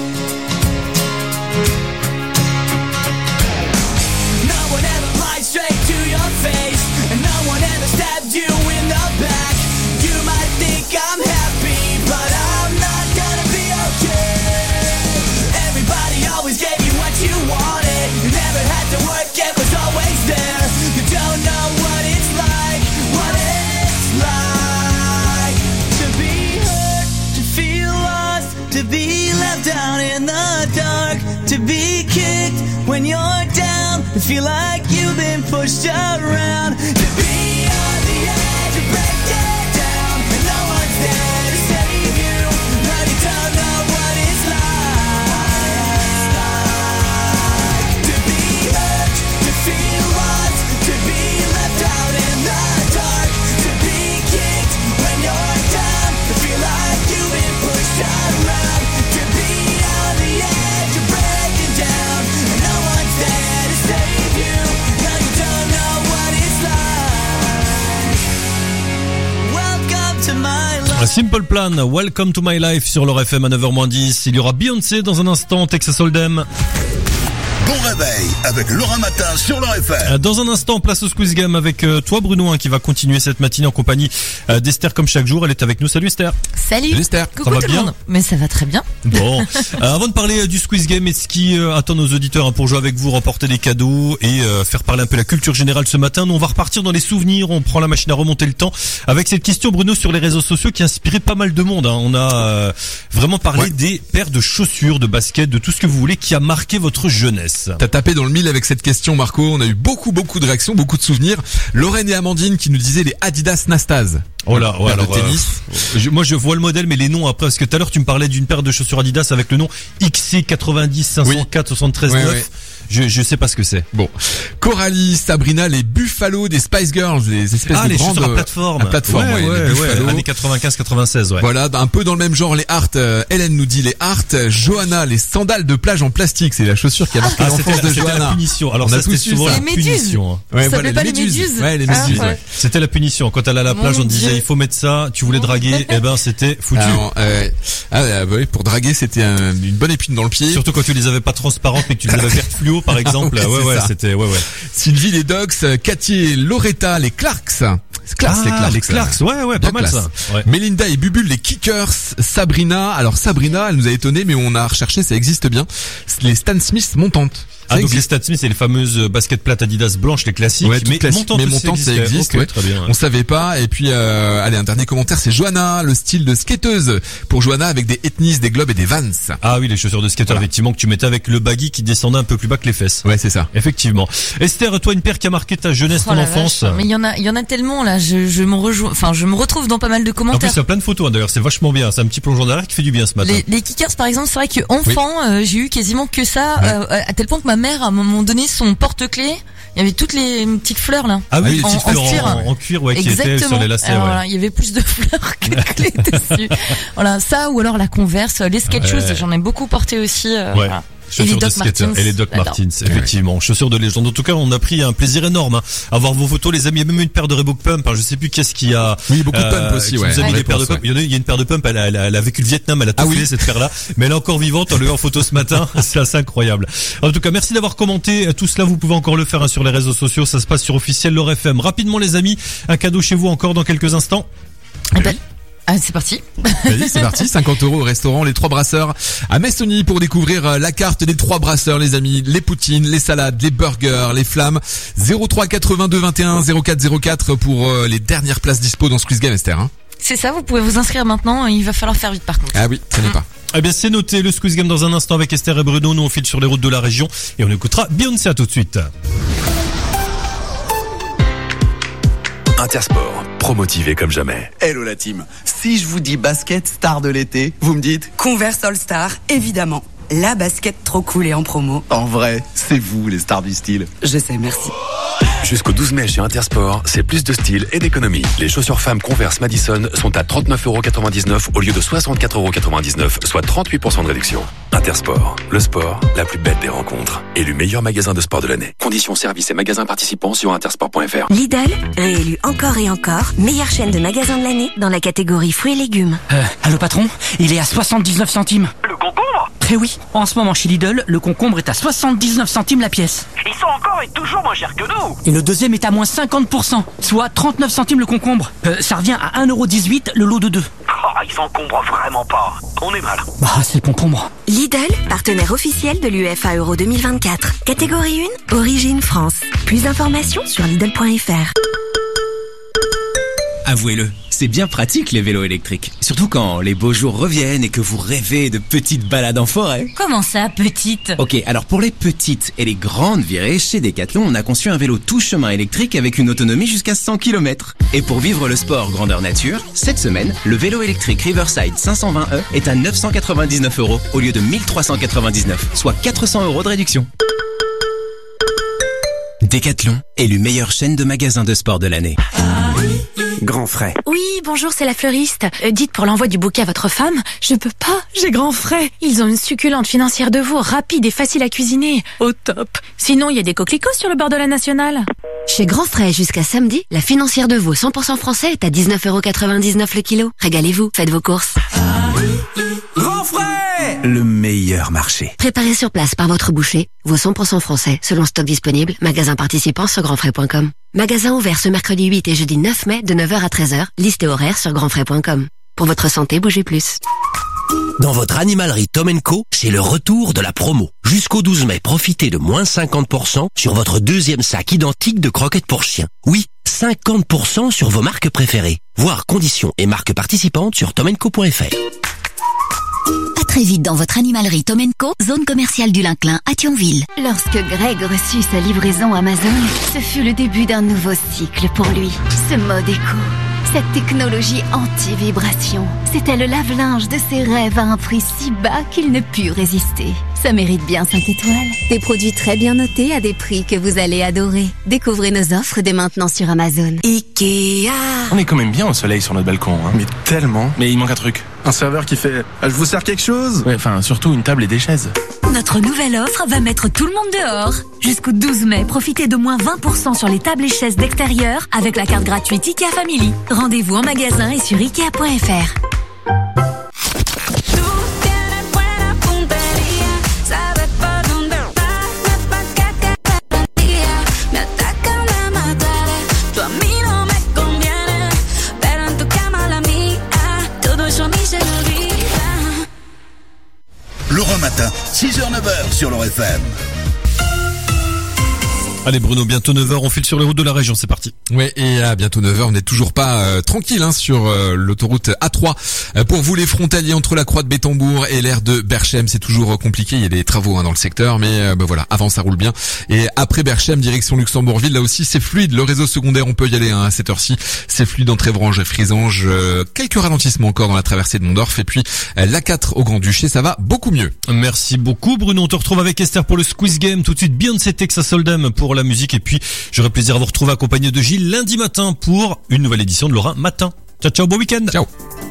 No one ever lied straight to your face, and no one ever stabbed you in the back. You might think I'm happy, but I'm not gonna be okay. Everybody always gave you what you wanted. You never had to work, it was always there. You don't know what it's like, what it's like to be hurt, to feel lost, to be left out in the dark, to be kicked when you're down, to feel like you've been pushed around, to be on the edge of breaking down, and no one's there to save you. No, you don't know what it's like to be hurt, to feel lost, to be left out in the dark, to be kicked when you're down, to feel like you've been pushed around, to be on the edge of breaking down, and no one's there to save you. No, you don't know what it's like. Welcome to my life. Simple Plan, Welcome to my life sur leur F M à neuf heures moins dix. Il y aura Beyoncé dans un instant, Texas Hold'em. Bon réveil avec Laura Matin sur leur F M. Dans un instant, place au Squeeze Game avec euh, toi Bruno hein, qui va continuer cette matinée en compagnie euh, d'Esther comme chaque jour. Elle est avec nous. Salut Esther. Salut. Salut Esther. Coucou ça va tout bien le monde. Mais ça va très bien. Bon, euh, avant de parler euh, du Squeeze Game et de ce qui euh, attend nos auditeurs hein, pour jouer avec vous, remporter des cadeaux et euh, faire parler un peu la culture générale ce matin, nous on va repartir dans les souvenirs. On prend la machine à remonter le temps avec cette question Bruno sur les réseaux sociaux qui a inspiré pas mal de monde. Hein. On a euh, vraiment parlé ouais. des paires de chaussures, de baskets, de tout ce que vous voulez qui a marqué votre jeunesse. Yes. T'as tapé dans le mille avec cette question, Marco. On a eu beaucoup, beaucoup de réactions, beaucoup de souvenirs. Lorraine et Amandine qui nous disaient les Adidas Nastase. Oh là, ouais, alors, de tennis. Euh, je, moi je vois le modèle, mais les noms après, parce que tout à l'heure tu me parlais d'une paire de chaussures Adidas avec le nom X C quatre-vingt-dix cinq cent quatre soixante-treize neuf. Ouais, ouais. Je, je sais pas ce que c'est. Bon. Coralie, Sabrina, les Buffalo des Spice Girls, les espèces ah, de les grandes chaussures à plateforme. à plateforme, ouais, ouais, ouais, les Buffalo. ouais, années quatre-vingt-quinze quatre-vingt-seize, ouais. Voilà, un peu dans le même genre, les Hart. Euh, Hélène nous dit les Hart. Johanna, les sandales de plage en plastique. C'est la chaussure qui a marqué ah, l'enfance de c'était Johanna. la punition. Alors on ça, a c'était tous souvent la les méduses. punition. Hein. Ouais, Ça voilà, pas les les méduses. méduses. Ouais, les Ah, méduses. ouais. Ouais. C'était la punition. Quand elle allait à la Mon plage, on Dieu. disait il faut mettre ça. Tu voulais draguer, eh ben c'était foutu. Alors, euh, ah, euh, ouais, pour draguer, c'était un, une bonne épine dans le pied. Surtout quand tu les avais pas transparentes, mais que tu les avais vertes fluo, par exemple. Ouais, ouais, c'est ouais, ça. c'était, ouais, ouais. Sylvie les Dogs, Cathy et Loretta les Clarks. C'est classe, Ah, les Clarks. les Clarks, ouais, ouais, Bien pas mal classe. ça. Ouais. Melinda et Bubule les Kickers. Sabrina, alors Sabrina, elle nous a étonné, mais on a recherché, ça existe bien. Les Stan Smith montantes. Ah, donc les Stan Smith, c'est les fameuses baskets plates Adidas blanches, les classiques. Ouais, mais classique, montantes mais aussi, montantes, ça existait. existe. Ok, Ouais. très bien. Ouais. On savait pas. Et puis, euh, allez, un dernier commentaire, c'est Johanna, le style de skateuse pour Johanna avec des ethnies, des globes et des Vans. Ah oui, les chaussures de skater, Voilà. effectivement, que tu mettais avec le baggy qui descendait un peu plus bas que les fesses. Ouais, c'est ça. Effectivement. Esther, toi, une paire qui a marqué ta jeunesse, Oh ton la enfance. vache. Mais il y en a, il y en a tellement là. Je, je me rejoins. Enfin, je me retrouve dans pas mal de En plus, commentaires. il y a plein de photos, hein, d'ailleurs, c'est vachement bien. C'est un petit plongeon d'arrière qui fait du bien ce matin. Les, les kickers, par exemple, c'est vrai que enfant, euh, j'ai eu quasiment que ça, euh, à tel point que ma mère, à un moment donné, son porte-clés, il y avait toutes les petites fleurs là. Ah oui, les en, petites en fleurs cuir. en, en cuir, ouais, qui Exactement. étaient sur les lacets, Alors, ouais. voilà, il y avait plus de fleurs que de clés dessus. Voilà, ça ou alors la Converse, les skate Ouais. shoes, j'en ai beaucoup porté aussi. Euh, Ouais. voilà. Chaussures Et les de Doc skater. Martens. Et les Doc J'adore. Martens, effectivement. Chaussures de légende. En tout cas, on a pris un plaisir énorme, hein, à voir vos photos, les amis. Il y a même une paire de Reebok Pump, hein. Je sais plus qu'est-ce qui a. Oui, beaucoup de pump aussi, qui ouais. nous a mis Ouais. des paires de pump. Il y en a, il y a une paire de pump, elle a, elle a, elle a vécu le Vietnam, elle a tout Ah oui. fait, cette paire-là. Mais elle est encore vivante, on l'a eu en photo ce matin. C'est assez incroyable. En tout cas, merci d'avoir commenté tout cela. Vous pouvez encore le faire, hein, sur les réseaux sociaux. Ça se passe sur officiel L'Or F M. Rapidement, les amis. Un cadeau chez vous encore dans quelques instants. Eh ben, ah, c'est parti. Vas-y, c'est parti. cinquante euros au restaurant Les Trois Brasseurs à Messonnier pour découvrir euh, la carte des Trois Brasseurs, les amis. Les poutines, les salades, les burgers, les flammes. zéro trois quatre-vingt-deux vingt et un zéro quatre zéro quatre pour euh, les dernières places dispo dans Squeeze Game, Esther. Hein. C'est ça, vous pouvez vous inscrire maintenant. Il va falloir faire vite par contre. Ah oui, ça n'est pas. Eh bien, c'est noté. Le Squeeze Game dans un instant avec Esther et Bruno. Nous, on file sur les routes de la région et on écoutera Beyoncé. À tout de suite. Intersport, promotivé comme jamais. Hello la team. Si je vous dis basket star de l'été, vous me dites Converse All Star, évidemment. La basket trop cool et en promo. en vrai, c'est vous les stars du style. Je sais, merci. Jusqu'au douze mai chez Intersport, c'est plus de style et d'économie. Les chaussures femmes Converse Madison sont à trente-neuf euros quatre-vingt-dix-neuf au lieu de soixante-quatre euros quatre-vingt-dix-neuf, soit trente-huit pour cent de réduction. Intersport, le sport, la plus belle des rencontres. Élu meilleur magasin de sport de l'année. Conditions, services et magasins participants sur intersport point f r. Lidl, réélu encore et encore, meilleure chaîne de magasins de l'année dans la catégorie fruits et légumes. Euh, allô patron, il est à soixante-dix-neuf centimes. Le concombre? Eh oui, en ce moment chez Lidl, le concombre est à soixante-dix-neuf centimes la pièce. Ils sont encore et toujours moins chers que nous. Et le deuxième est à moins cinquante pour cent, soit trente-neuf centimes le concombre. Euh, ça revient à un euro dix-huit le lot de deux. Oh, ils s'encombrent vraiment pas. On est mal. Bah, c'est le concombre. Lidl, partenaire officiel de l'U F A Euro deux mille vingt-quatre. Catégorie un, origine France. Plus d'informations sur Lidl point f r. Avouez-le, c'est bien pratique les vélos électriques. Surtout quand les beaux jours reviennent et que vous rêvez de petites balades en forêt. Comment ça, petite? Ok, alors pour les petites et les grandes virées, chez Decathlon, on a conçu un vélo tout chemin électrique avec une autonomie jusqu'à cent kilomètres. Et pour vivre le sport grandeur nature, cette semaine, le vélo électrique Riverside cinq cent vingt E est à neuf cent quatre-vingt-dix-neuf euros au lieu de mille trois cent quatre-vingt-dix-neuf, soit quatre cents euros de réduction. Decathlon, élu meilleure chaîne de magasins de sport de l'année. Grand frais. Oui, bonjour, c'est la fleuriste. Euh, dites pour l'envoi du bouquet à votre femme. Je peux pas, j'ai grand frais. Ils ont une succulente financière de veau, rapide et facile à cuisiner. Au top. Sinon, il y a des coquelicots sur le bord de la nationale. Chez Grand Frais, jusqu'à samedi, la financière de veau cent pour cent français est à dix-neuf euros quatre-vingt-dix-neuf le kilo. Régalez-vous, faites vos courses. Grand frais! Le meilleur marché. Préparé sur place par votre boucher, veau cent pour cent français, selon stock disponible, magasin participant sur grand frais point com. Magasin ouvert ce mercredi huit et jeudi neuf mai de neuf heures à treize heures, liste et horaire sur grand frais point com. Pour votre santé, bougez plus. Dans votre animalerie Tom and Co, c'est le retour de la promo. Jusqu'au douze mai, profitez de moins cinquante pour cent sur votre deuxième sac identique de croquettes pour chiens. Oui, cinquante pour cent sur vos marques préférées. Voir conditions et marques participantes sur tom and co point f r. très vite dans votre animalerie Tom and Co, zone commerciale du Linclin à Thionville. Lorsque Greg reçut sa livraison Amazon, ce fut le début d'un nouveau cycle pour lui. Ce mode éco, cette technologie anti-vibration, c'était le lave-linge de ses rêves à un prix si bas qu'il ne put résister. Ça mérite bien cinq étoiles. Des produits très bien notés à des prix que vous allez adorer. Découvrez nos offres dès maintenant sur Amazon. Ikea. On est quand même bien au soleil sur notre balcon, hein. Mais tellement. Mais il manque un truc. Un serveur qui fait ah, « Je vous sers quelque chose ?» Ouais, enfin, surtout une table et des chaises. Notre nouvelle offre va mettre tout le monde dehors. Jusqu'au douze mai, profitez de moins vingt pour cent sur les tables et chaises d'extérieur avec la carte gratuite Ikea Family. Rendez-vous en magasin et sur ikea point f r. Laurent Matin, six heures neuf heures sur l'Or F M. Allez Bruno, bientôt neuf heures, on file sur les routes de la région, c'est parti. Ouais, et à bientôt neuf heures, on n'est toujours pas euh, tranquille hein, sur euh, l'autoroute A trois. Euh, pour vous les frontaliers entre la Croix de Bétambourg et l'aire de Berchem, c'est toujours euh, compliqué, il y a des travaux hein, dans le secteur, mais euh, bah, voilà, avant ça roule bien. Et après Berchem, direction Luxembourgville, là aussi c'est fluide, le réseau secondaire on peut y aller hein, à cette heure-ci, c'est fluide entre Évranges et Frisange, euh, quelques ralentissements encore dans la traversée de Mondorf, et puis euh, l'A quatre au Grand-Duché, ça va beaucoup mieux. Merci beaucoup Bruno, on te retrouve avec Esther pour le Squeeze Game, tout de suite Beyoncé Texas Hold'em pour la musique, et puis j'aurai plaisir à vous retrouver accompagné de Gilles lundi matin pour une nouvelle édition de Laurent Matin. Ciao ciao, bon week-end. Ciao.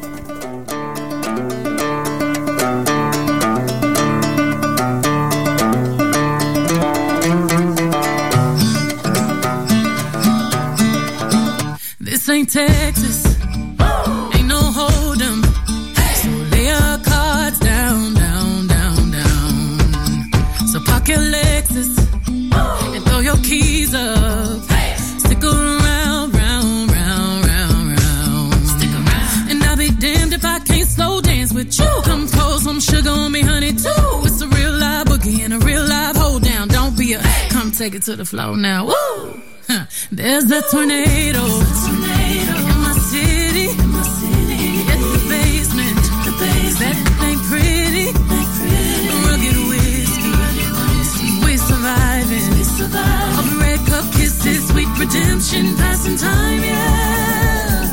This ain't Texas, ain't no hold'em, so lay your cards down, down, down, down. So park your Lexus and throw your keys up. Stick around, round, round, round, round. Stick around. And I'll be damned if I can't slow dance with you. Come pour some sugar on me, honey, too. It's a real live boogie and a real live hold down. Don't be a, come take it to the floor now. Woo! Huh. There's a tornado, in my city, in my city. It's the basement, the basement. That ain't pretty, ain't pretty. Rugged whiskey, we surviving, we surviving. All the red cup kisses, sweet redemption, passing time, yeah.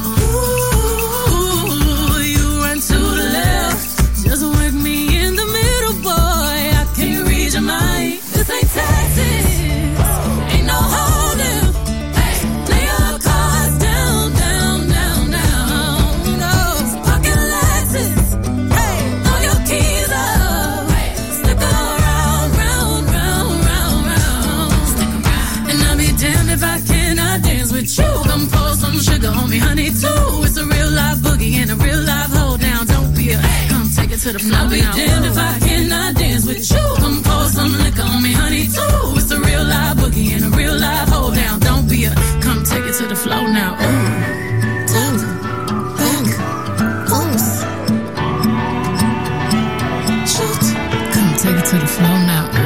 Ooh, you run to the left, just work me in the middle, boy. I can't read your mind. This ain't Texas. You come pour some sugar on me, honey, too. It's a real live boogie and a real live hold down. Don't be a, come take it to the floor. I'll be damned if I cannot dance with you. Come pour some liquor on me, honey, too. It's a real live boogie and a real live hold down. Don't be a, come take it to the floor now. Ooh, talk, back, pulse, shoot. Come take it to the floor now.